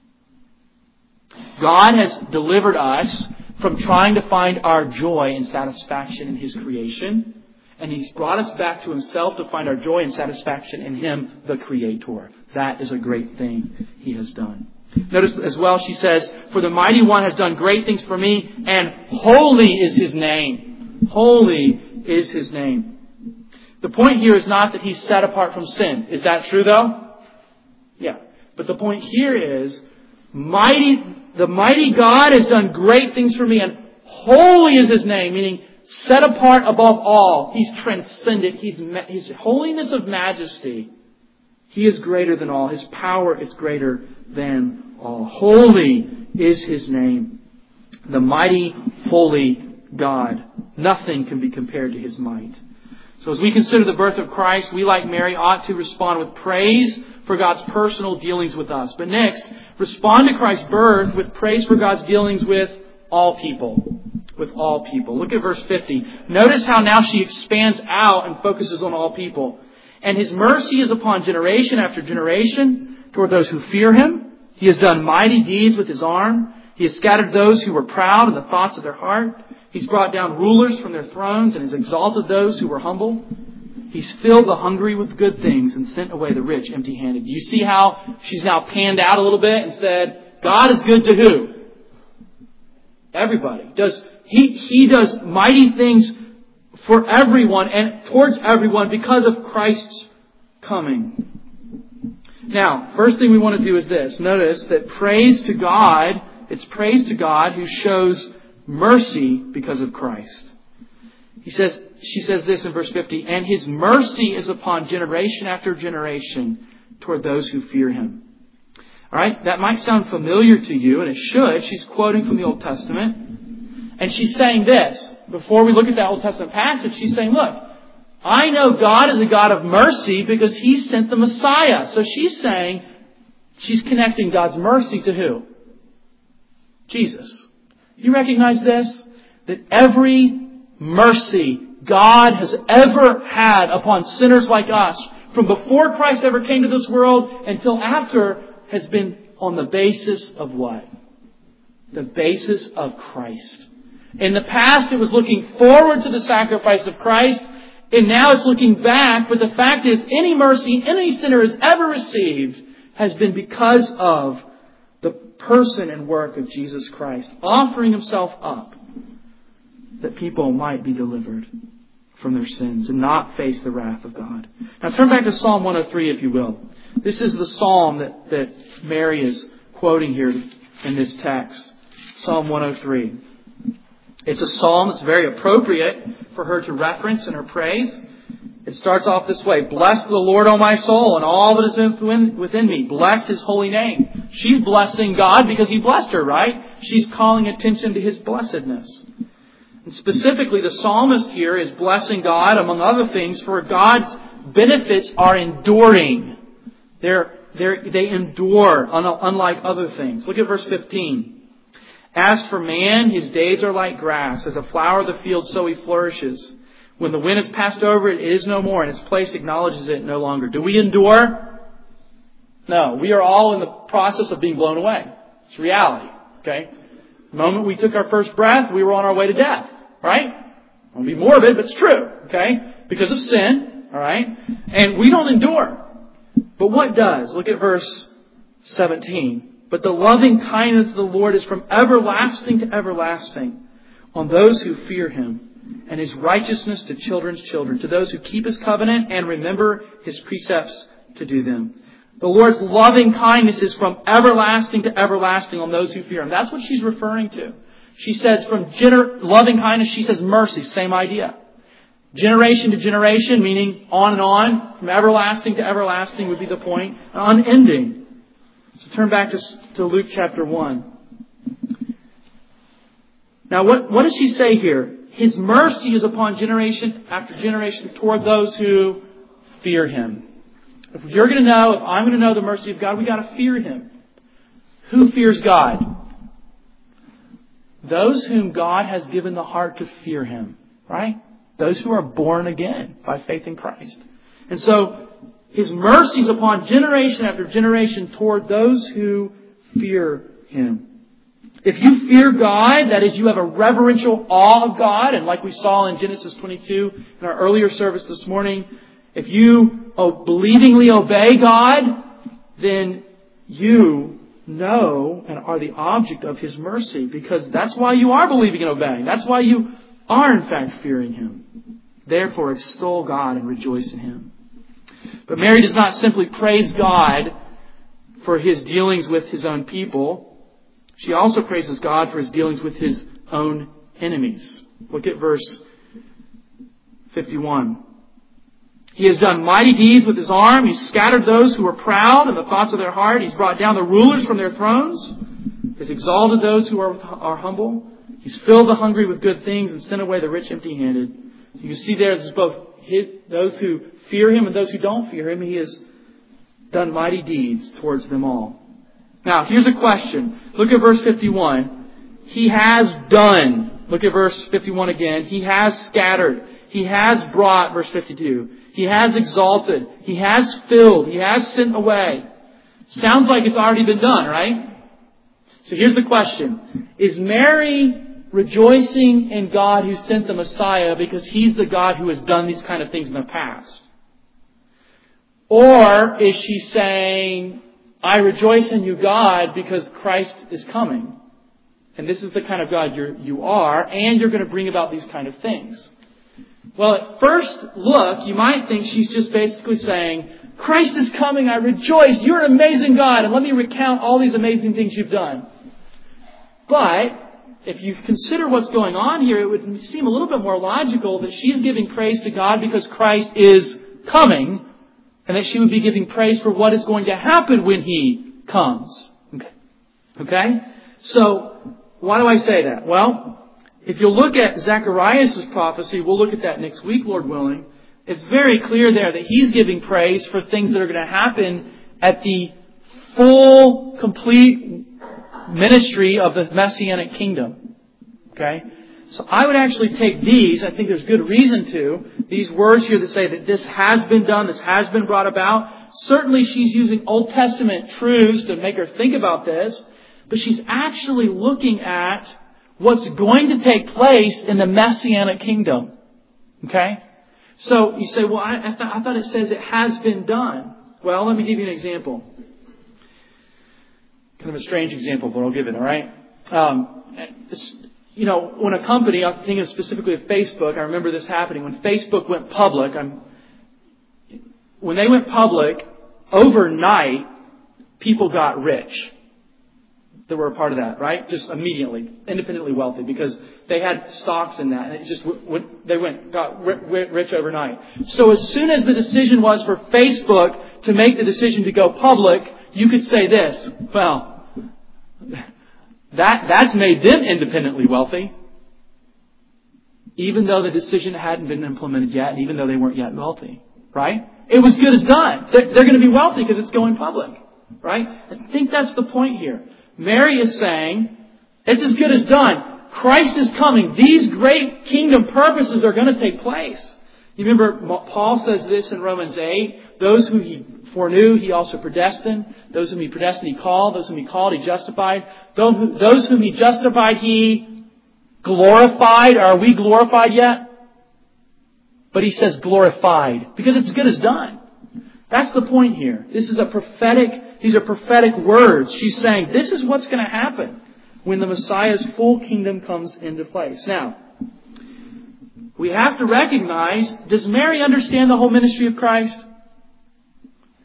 God has delivered us from trying to find our joy and satisfaction in His creation. And He's brought us back to Himself to find our joy and satisfaction in Him, the Creator. That is a great thing He has done. Notice as well, she says, "For the Mighty One has done great things for me, and holy is His name." Holy is His name. The point here is not that He's set apart from sin. Is that true though? Yeah. But the point here is, the mighty God has done great things for me, and holy is His name, meaning set apart above all. He's transcendent. His holiness of majesty. He is greater than all. His power is greater than all. Holy is His name. The mighty, holy God. Nothing can be compared to His might. So as we consider the birth of Christ, we, like Mary, ought to respond with praise for God's personal dealings with us. But next, respond to Christ's birth with praise for God's dealings with all people. With all people. Look at verse 50. Notice how now she expands out and focuses on all people. "And His mercy is upon generation after generation toward those who fear Him. He has done mighty deeds with His arm. He has scattered those who were proud in the thoughts of their heart. He's brought down rulers from their thrones and has exalted those who were humble. He's filled the hungry with good things and sent away the rich empty-handed." Do you see how she's now panned out a little bit and said, God is good to who? Everybody. He does mighty things for everyone and towards everyone because of Christ's coming. Now, first thing we want to do is this. Notice that it's praise to God who shows mercy because of Christ. She says this in verse 50, "And His mercy is upon generation after generation toward those who fear Him." All right, that might sound familiar to you, and it should. She's quoting from the Old Testament. And she's saying this. Before we look at that Old Testament passage, she's saying, look, I know God is a God of mercy because He sent the Messiah. So she's saying, she's connecting God's mercy to who? Jesus. You recognize this? That every mercy God has ever had upon sinners like us, from before Christ ever came to this world until after, has been on the basis of what? The basis of Christ. In the past, it was looking forward to the sacrifice of Christ, and now it's looking back. But the fact is, any mercy any sinner has ever received has been because of the person and work of Jesus Christ, offering Himself up that people might be delivered from their sins and not face the wrath of God. Now turn back to Psalm 103, if you will. This is the psalm that Mary is quoting here in this text. Psalm 103. It's a psalm that's very appropriate for her to reference in her praise. It starts off this way. "Bless the Lord, O my soul, and all that is within me. Bless His holy name." She's blessing God because He blessed her, right? She's calling attention to His blessedness. And specifically, the psalmist here is blessing God, among other things, for God's benefits are enduring. They endure, unlike other things. Look at verse 15. "As for man, his days are like grass. As a flower of the field, so he flourishes. When the wind has passed over it, it is no more, and its place acknowledges it no longer." Do we endure? No. We are all in the process of being blown away. It's reality. Okay? The moment we took our first breath, we were on our way to death. Right? I won't be morbid, but it's true. Okay? Because of sin. All right? And we don't endure. But what does? Look at verse 17. "But the loving kindness of the Lord is from everlasting to everlasting on those who fear Him, and His righteousness to children's children, to those who keep His covenant and remember His precepts to do them." The Lord's loving kindness is from everlasting to everlasting on those who fear Him. That's what she's referring to. She says from loving kindness, she says mercy, same idea. Generation to generation, meaning on and on, from everlasting to everlasting would be the point, unending. So turn back to Luke chapter 1. Now what does she say here? His mercy is upon generation after generation toward those who fear Him. If you're going to know, if I'm going to know the mercy of God, we've got to fear Him. Who fears God? Those whom God has given the heart to fear Him. Right? Those who are born again by faith in Christ. And so, His mercy is upon generation after generation toward those who fear Him. If you fear God, that is, you have a reverential awe of God, and like we saw in Genesis 22 in our earlier service this morning, if you believingly obey God, then you know and are the object of His mercy, because that's why you are believing and obeying. That's why you are in fact fearing Him. Therefore extol God and rejoice in Him. But Mary does not simply praise God for His dealings with His own people. She also praises God for His dealings with His own enemies. Look at verse 51. He has done mighty deeds with His arm. He's scattered those who were proud in the thoughts of their heart. He's brought down the rulers from their thrones. He's exalted those who are humble. He's filled the hungry with good things and sent away the rich empty-handed. So you see there, there's both those who fear Him and those who don't fear Him. He has done mighty deeds towards them all. Now, here's a question. Look at verse 51. He has done. Look at verse 51 again. He has scattered. He has brought, verse 52. He has exalted. He has filled. He has sent away. Sounds like it's already been done, right? So here's the question. Is Mary rejoicing in God who sent the Messiah because He's the God who has done these kind of things in the past? Or is she saying, I rejoice in you, God, because Christ is coming. And this is the kind of God you are, and you're going to bring about these kind of things. Well, at first look, you might think she's just basically saying, Christ is coming, I rejoice, you're an amazing God, and let me recount all these amazing things you've done. But, if you consider what's going on here, it would seem a little bit more logical that she's giving praise to God because Christ is coming, and that she would be giving praise for what is going to happen when He comes. Okay? So, why do I say that? Well, if you look at Zechariah's prophecy, we'll look at that next week, Lord willing. It's very clear there that he's giving praise for things that are going to happen at the full, complete ministry of the Messianic kingdom. Okay? So I would actually take these, I think there's good reason to, these words here that say that this has been done, this has been brought about. Certainly she's using Old Testament truths to make her think about this, but she's actually looking at what's going to take place in the Messianic kingdom. Okay? So you say, well, I thought it says it has been done. Well, let me give you an example. Kind of a strange example, but I'll give it, all right? When a company, I'm thinking specifically of Facebook, I remember this happening. When Facebook went public, when they went public, overnight, people got rich. That were a part of that, right? Just immediately, independently wealthy, because they had stocks in that, and it just got rich overnight. So as soon as the decision was for Facebook to make the decision to go public, you could say this, well, that's made them independently wealthy, even though the decision hadn't been implemented yet, and even though they weren't yet wealthy, right? It was good as done. They're going to be wealthy because it's going public, right? I think that's the point here. Mary is saying, it's as good as done. Christ is coming. These great kingdom purposes are going to take place. You remember Paul says this in Romans 8. Those whom He foreknew, He also predestined. Those whom He predestined, He called. Those whom He called, He justified. Those whom He justified, He glorified. Are we glorified yet? But He says glorified because it's as good as done. That's the point here. These are prophetic words. She's saying this is what's going to happen when the Messiah's full kingdom comes into place. Now, we have to recognize, does Mary understand the whole ministry of Christ?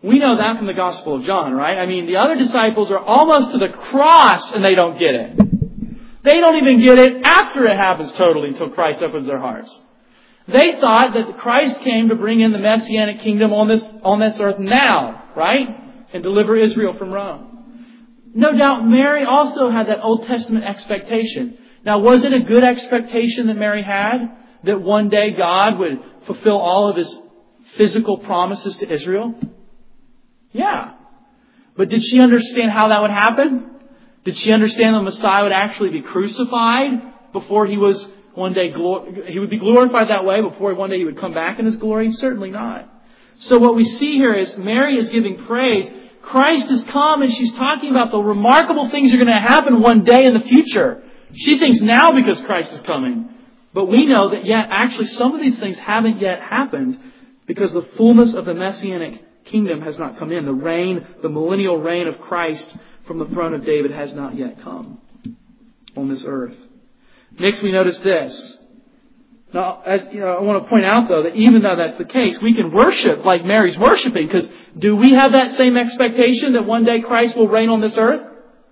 We know that from the Gospel of John, right? I mean, the other disciples are almost to the cross and they don't get it. They don't even get it after it happens totally until Christ opens their hearts. They thought that Christ came to bring in the Messianic kingdom on this earth now, right? And deliver Israel from Rome. No doubt Mary also had that Old Testament expectation. Now, was it a good expectation that Mary had? That one day God would fulfill all of His physical promises to Israel? Yeah. But did she understand how that would happen? Did she understand the Messiah would actually be crucified before He was one day He would be glorified that way before one day He would come back in His glory? Certainly not. So what we see here is Mary is giving praise. Christ has come and she's talking about the remarkable things that are going to happen one day in the future. She thinks now because Christ is coming. But we know that yet actually some of these things haven't yet happened because the fullness of the Messianic kingdom has not come in. The millennial reign of Christ from the throne of David has not yet come on this earth. Next we notice this. Now, I want to point out though that even though that's the case, we can worship like Mary's worshiping, because do we have that same expectation that one day Christ will reign on this earth?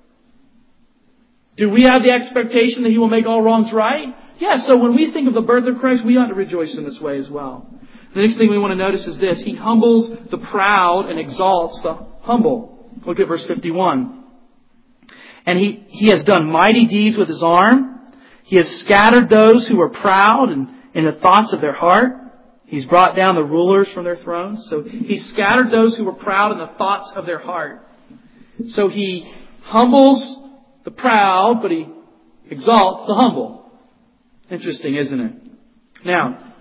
Do we have the expectation that He will make all wrongs right? Yeah, so when we think of the birth of Christ, we ought to rejoice in this way as well. The next thing we want to notice is this. He humbles the proud and exalts the humble. Look at verse 51. And he has done mighty deeds with His arm. He has scattered those who are proud and in the thoughts of their heart. He's brought down the rulers from their thrones. So He scattered those who were proud in the thoughts of their heart. So He humbles the proud, but He exalts the humble. Interesting, isn't it? Now,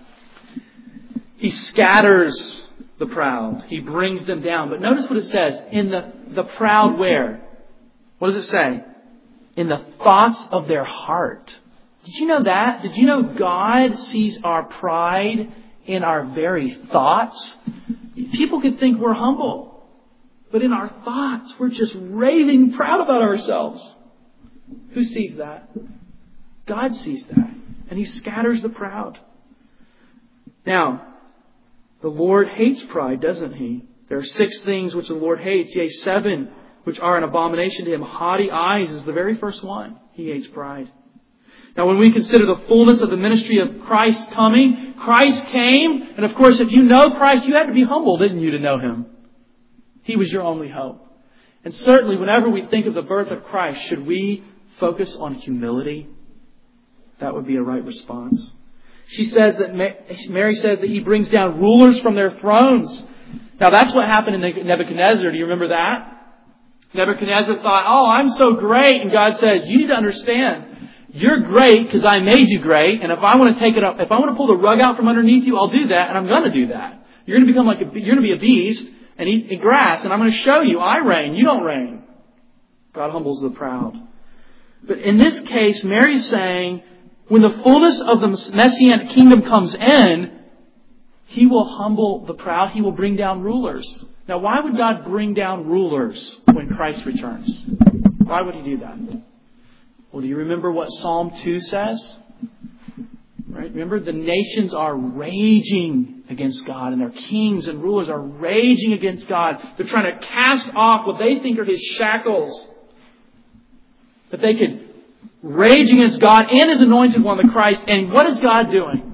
He scatters the proud. He brings them down. But notice what it says. In the proud where? What does it say? In the thoughts of their heart. Did you know that? Did you know God sees our pride in our very thoughts? People could think we're humble. But in our thoughts, we're just raving proud about ourselves. Who sees that? God sees that. And He scatters the proud. Now, the Lord hates pride, doesn't He? There are 6 things which the Lord hates. Yea, 7 which are an abomination to Him. Haughty eyes is the very first one. He hates pride. Now, when we consider the fullness of the ministry of Christ coming, Christ came. And of course, if you know Christ, you had to be humble, didn't you, to know Him? He was your only hope. And certainly, whenever we think of the birth of Christ, should we focus on humility? That would be a right response. Mary says that He brings down rulers from their thrones. Now, that's what happened in Nebuchadnezzar. Do you remember that? Nebuchadnezzar thought, oh, I'm so great. And God says, you need to understand, you're great because I made you great. And if I want to take it up, if I want to pull the rug out from underneath you, I'll do that. And I'm going to do that. You're going to become you're going to be a beast and eat grass. And I'm going to show you I reign. You don't reign. God humbles the proud. But in this case, Mary is saying, when the fullness of the Messianic kingdom comes in, He will humble the proud. He will bring down rulers. Now, why would God bring down rulers when Christ returns? Why would He do that? Well, do you remember what Psalm 2 says? Right? Remember, the nations are raging against God, and their kings and rulers are raging against God. They're trying to cast off what they think are His shackles. That they could rage against God and His anointed one, the Christ. And what is God doing?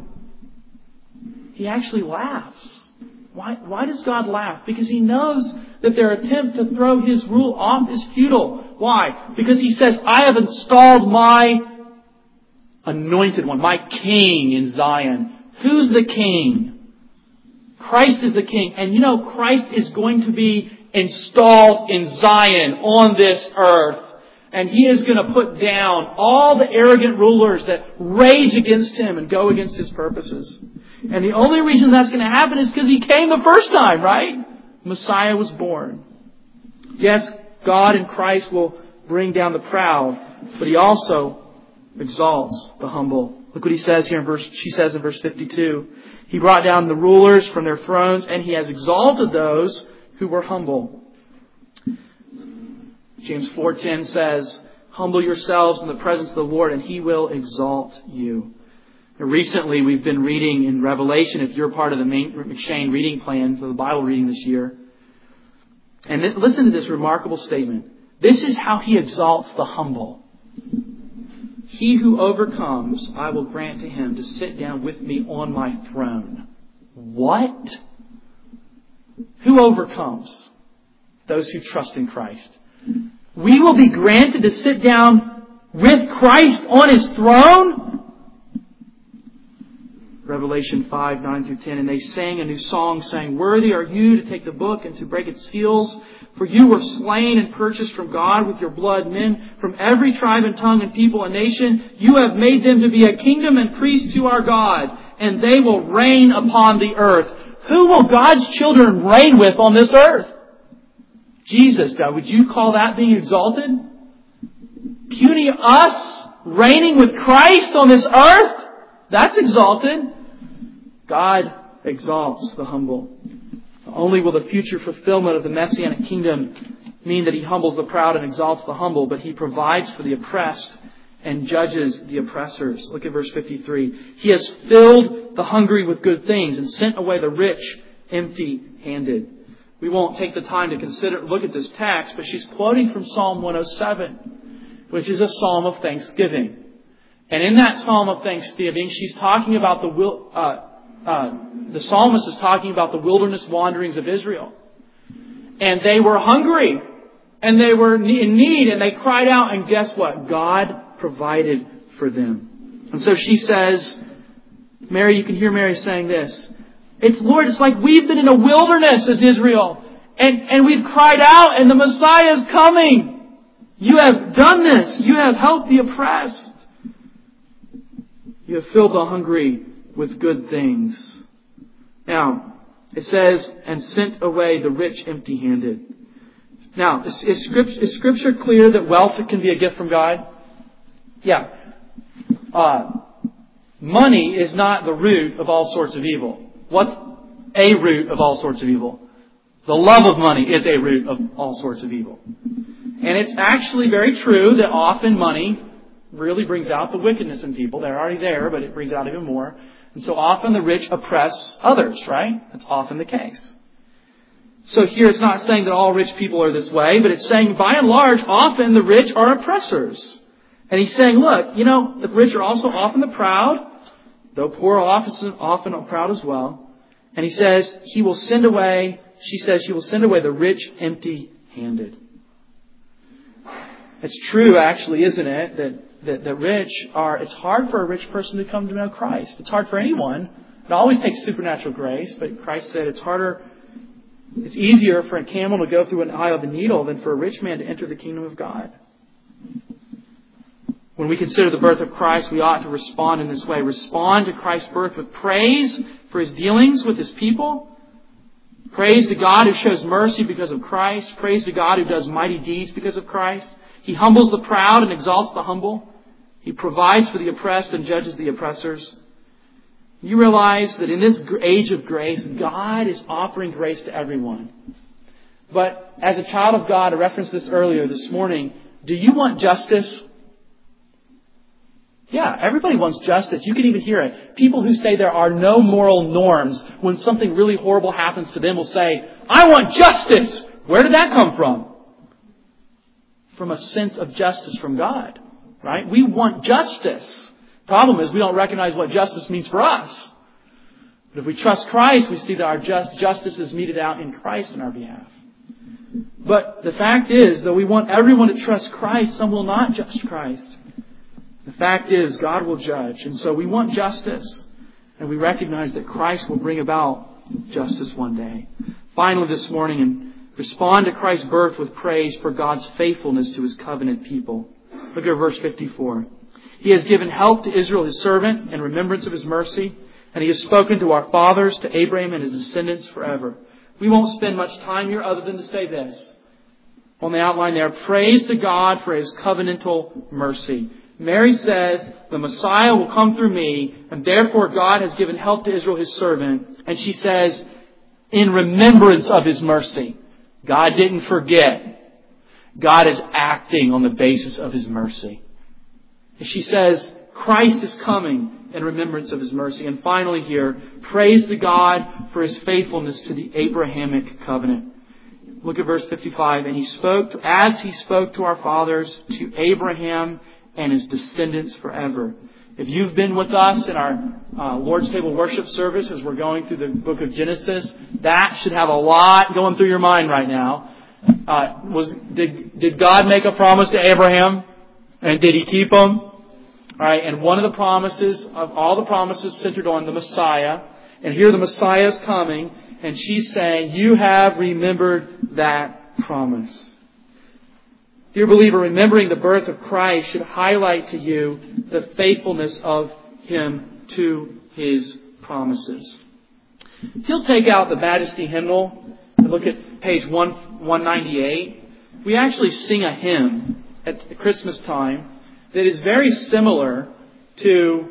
He actually laughs. Why does God laugh? Because He knows that their attempt to throw His rule off is futile. Why? Because He says, I have installed my anointed one, my king in Zion. Who's the king? Christ is the king. And you know, Christ is going to be installed in Zion on this earth. And He is going to put down all the arrogant rulers that rage against Him and go against His purposes. And the only reason that's going to happen is because He came the first time, right? Messiah was born. Yes, God in Christ will bring down the proud, but He also exalts the humble. Look what He says here she says in verse 52. He brought down the rulers from their thrones, and He has exalted those who were humble. James 4:10 says, humble yourselves in the presence of the Lord, and He will exalt you. Recently, we've been reading in Revelation, if you're part of the M'Cheyne reading plan for the Bible reading this year, And then, listen to this remarkable statement. This is how He exalts the humble. He who overcomes, I will grant to him to sit down with me on my throne. What? Who overcomes? Those who trust in Christ. We will be granted to sit down with Christ on His throne? Revelation 5, 9 through 10. And they sang a new song, saying, Worthy are you to take the book and to break its seals. For you were slain and purchased from God with your blood men from every tribe and tongue and people and nation. You have made them to be a kingdom and priests to our God, and they will reign upon the earth. Who will God's children reign with on this earth? Jesus, God. Would you call that being exalted? Puny us reigning with Christ on this earth? That's exalted. God exalts the humble. Only will the future fulfillment of the Messianic kingdom mean that He humbles the proud and exalts the humble, but He provides for the oppressed and judges the oppressors. Look at verse 53. He has filled the hungry with good things and sent away the rich empty-handed. We won't take the time to look at this text, but she's quoting from Psalm 107, which is a psalm of thanksgiving. And in that psalm of thanksgiving, she's talking about the psalmist is talking about the wilderness wanderings of Israel. And they were hungry. And they were in need. And they cried out. And guess what? God provided for them. And so she says, Mary, you can hear Mary saying this. Lord, it's like we've been in a wilderness as Israel. And we've cried out and the Messiah is coming. You have done this. You have helped the oppressed. You have filled the hungry with good things. Now, it says, and sent away the rich empty-handed. Now, is Scripture clear that wealth can be a gift from God? Yeah. Money is not the root of all sorts of evil. What's a root of all sorts of evil? The love of money is a root of all sorts of evil. And it's actually very true that often money really brings out the wickedness in people. They're already there, but it brings out even more. And so often the rich oppress others, right? That's often the case. So here it's not saying that all rich people are this way, but it's saying by and large, often the rich are oppressors. And He's saying, look, the rich are also often the proud, though poor are often proud as well. And He says, she says, He will send away the rich empty-handed. It's true, actually, isn't it, that rich it's hard for a rich person to come to know Christ. It's hard for anyone. It always takes supernatural grace, but Christ said it's easier for a camel to go through an eye of a needle than for a rich man to enter the kingdom of God. When we consider the birth of Christ, we ought to respond in this way. Respond to Christ's birth with praise for His dealings with His people. Praise to God who shows mercy because of Christ. Praise to God who does mighty deeds because of Christ. He humbles the proud and exalts the humble. He provides for the oppressed and judges the oppressors. You realize that in this age of grace, God is offering grace to everyone. But as a child of God, I referenced this earlier this morning, do you want justice? Yeah, everybody wants justice. You can even hear it. People who say there are no moral norms, when something really horrible happens to them, will say, I want justice. Where did that come from? From a sense of justice from God, right? We want justice. Problem is we don't recognize what justice means for us. But if we trust Christ, we see that our justice is meted out in Christ on our behalf. But the fact is, though we want everyone to trust Christ, some will not trust Christ. The fact is, God will judge. And so we want justice. And we recognize that Christ will bring about justice one day. Finally this morning, and respond to Christ's birth with praise for God's faithfulness to His covenant people. Look at verse 54. He has given help to Israel, His servant, in remembrance of His mercy. And He has spoken to our fathers, to Abraham and his descendants forever. We won't spend much time here other than to say this. On the outline there, praise to God for His covenantal mercy. Mary says, the Messiah will come through me, and therefore God has given help to Israel, His servant. And she says, in remembrance of His mercy. God didn't forget. God is acting on the basis of His mercy. She says, Christ is coming in remembrance of His mercy. And finally here, praise to God for His faithfulness to the Abrahamic covenant. Look at verse 55. And he spoke, as he spoke to our fathers, to Abraham and his descendants forever. If you've been with us in our Lord's Table worship service as we're going through the book of Genesis, that should have a lot going through your mind right now. Did God make a promise to Abraham? And did He keep them? All right. And one of the promises, of all the promises, centered on the Messiah. And here the Messiah is coming. And she's saying, you have remembered that promise. Dear believer, remembering the birth of Christ should highlight to you the faithfulness of Him to His promises. If you'll take out the Majesty hymnal and look at page 198, we actually sing a hymn at the Christmas time that is very similar to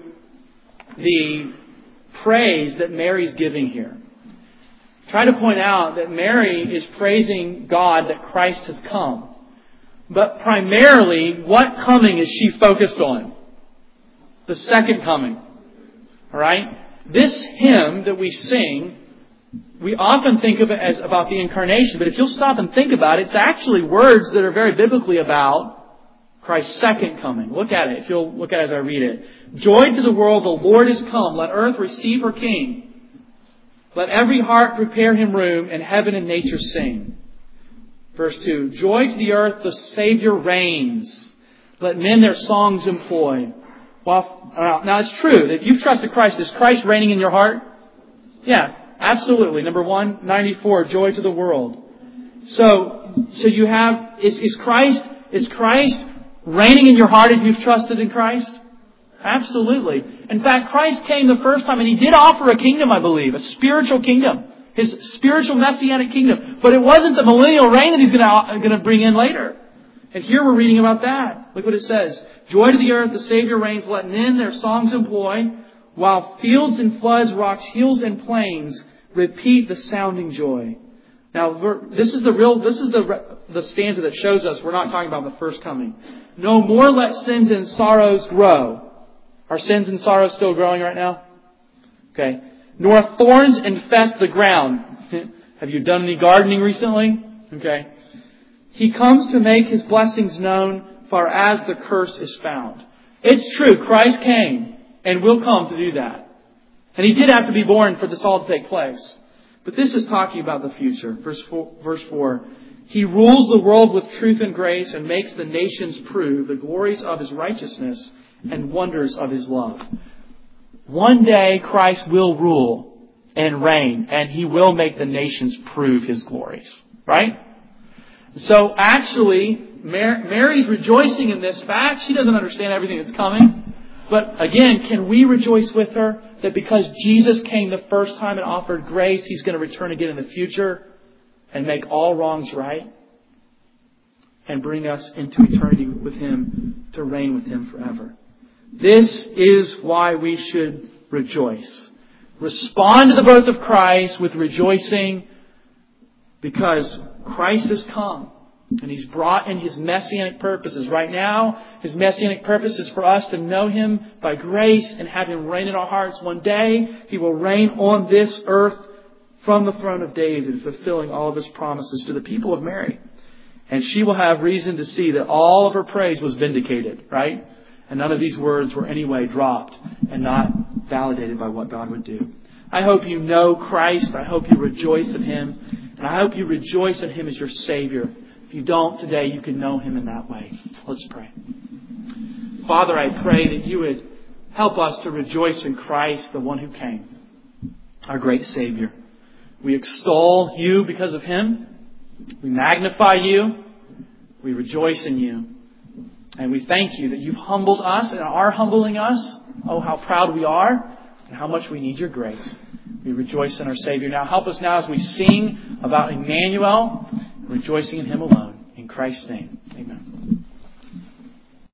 the praise that Mary's giving here. Try to point out that Mary is praising God that Christ has come. But primarily, what coming is she focused on? The second coming. All right? This hymn that we sing, we often think of it as about the incarnation. But if you'll stop and think about it, it's actually words that are very biblically about Christ's second coming. Look at it. If you'll look at it as I read it. Joy to the world, the Lord is come. Let earth receive her King. Let every heart prepare Him room, and heaven and nature sing. Verse 2, joy to the earth, the Savior reigns. Let men their songs employ. Well, now it's true that if you've trusted Christ, is Christ reigning in your heart? Yeah, absolutely. Number 194, joy to the world. So you have, is Christ reigning in your heart if you've trusted in Christ? Absolutely. In fact, Christ came the first time and He did offer a kingdom, I believe, a spiritual kingdom. His spiritual messianic kingdom. But it wasn't the millennial reign that He's going to bring in later. And here we're reading about that. Look what it says. Joy to the earth, the Savior reigns. Let men their songs employ. While fields and floods, rocks, hills and plains repeat the sounding joy. Now, this is the stanza that shows us we're not talking about the first coming. No more let sins and sorrows grow. Are sins and sorrows still growing right now? Okay. Nor thorns infest the ground. Have you done any gardening recently? Okay. He comes to make His blessings known far as the curse is found. It's true. Christ came and will come to do that. And He did have to be born for this all to take place. But this is talking about the future. Verse 4. He rules the world with truth and grace and makes the nations prove the glories of His righteousness and wonders of His love. One day Christ will rule and reign, and He will make the nations prove His glories. Right? So actually, Mary's rejoicing in this fact. She doesn't understand everything that's coming. But again, can we rejoice with her that because Jesus came the first time and offered grace, He's going to return again in the future and make all wrongs right and bring us into eternity with Him to reign with Him forever. This is why we should rejoice. Respond to the birth of Christ with rejoicing because Christ has come and He's brought in His messianic purposes. Right now, His messianic purpose is for us to know Him by grace and have Him reign in our hearts. One day, He will reign on this earth from the throne of David, fulfilling all of His promises to the people of Mary. And she will have reason to see that all of her praise was vindicated, right? And none of these words were anyway dropped and not validated by what God would do. I hope you know Christ. I hope you rejoice in Him. And I hope you rejoice in Him as your Savior. If you don't today, you can know Him in that way. Let's pray. Father, I pray that you would help us to rejoice in Christ, the one who came, our great Savior. We extol you because of Him. We magnify you. We rejoice in you. And we thank you that you've humbled us and are humbling us. Oh, how proud we are and how much we need your grace. We rejoice in our Savior. Now help us now as we sing about Emmanuel, rejoicing in Him alone. In Christ's name, amen.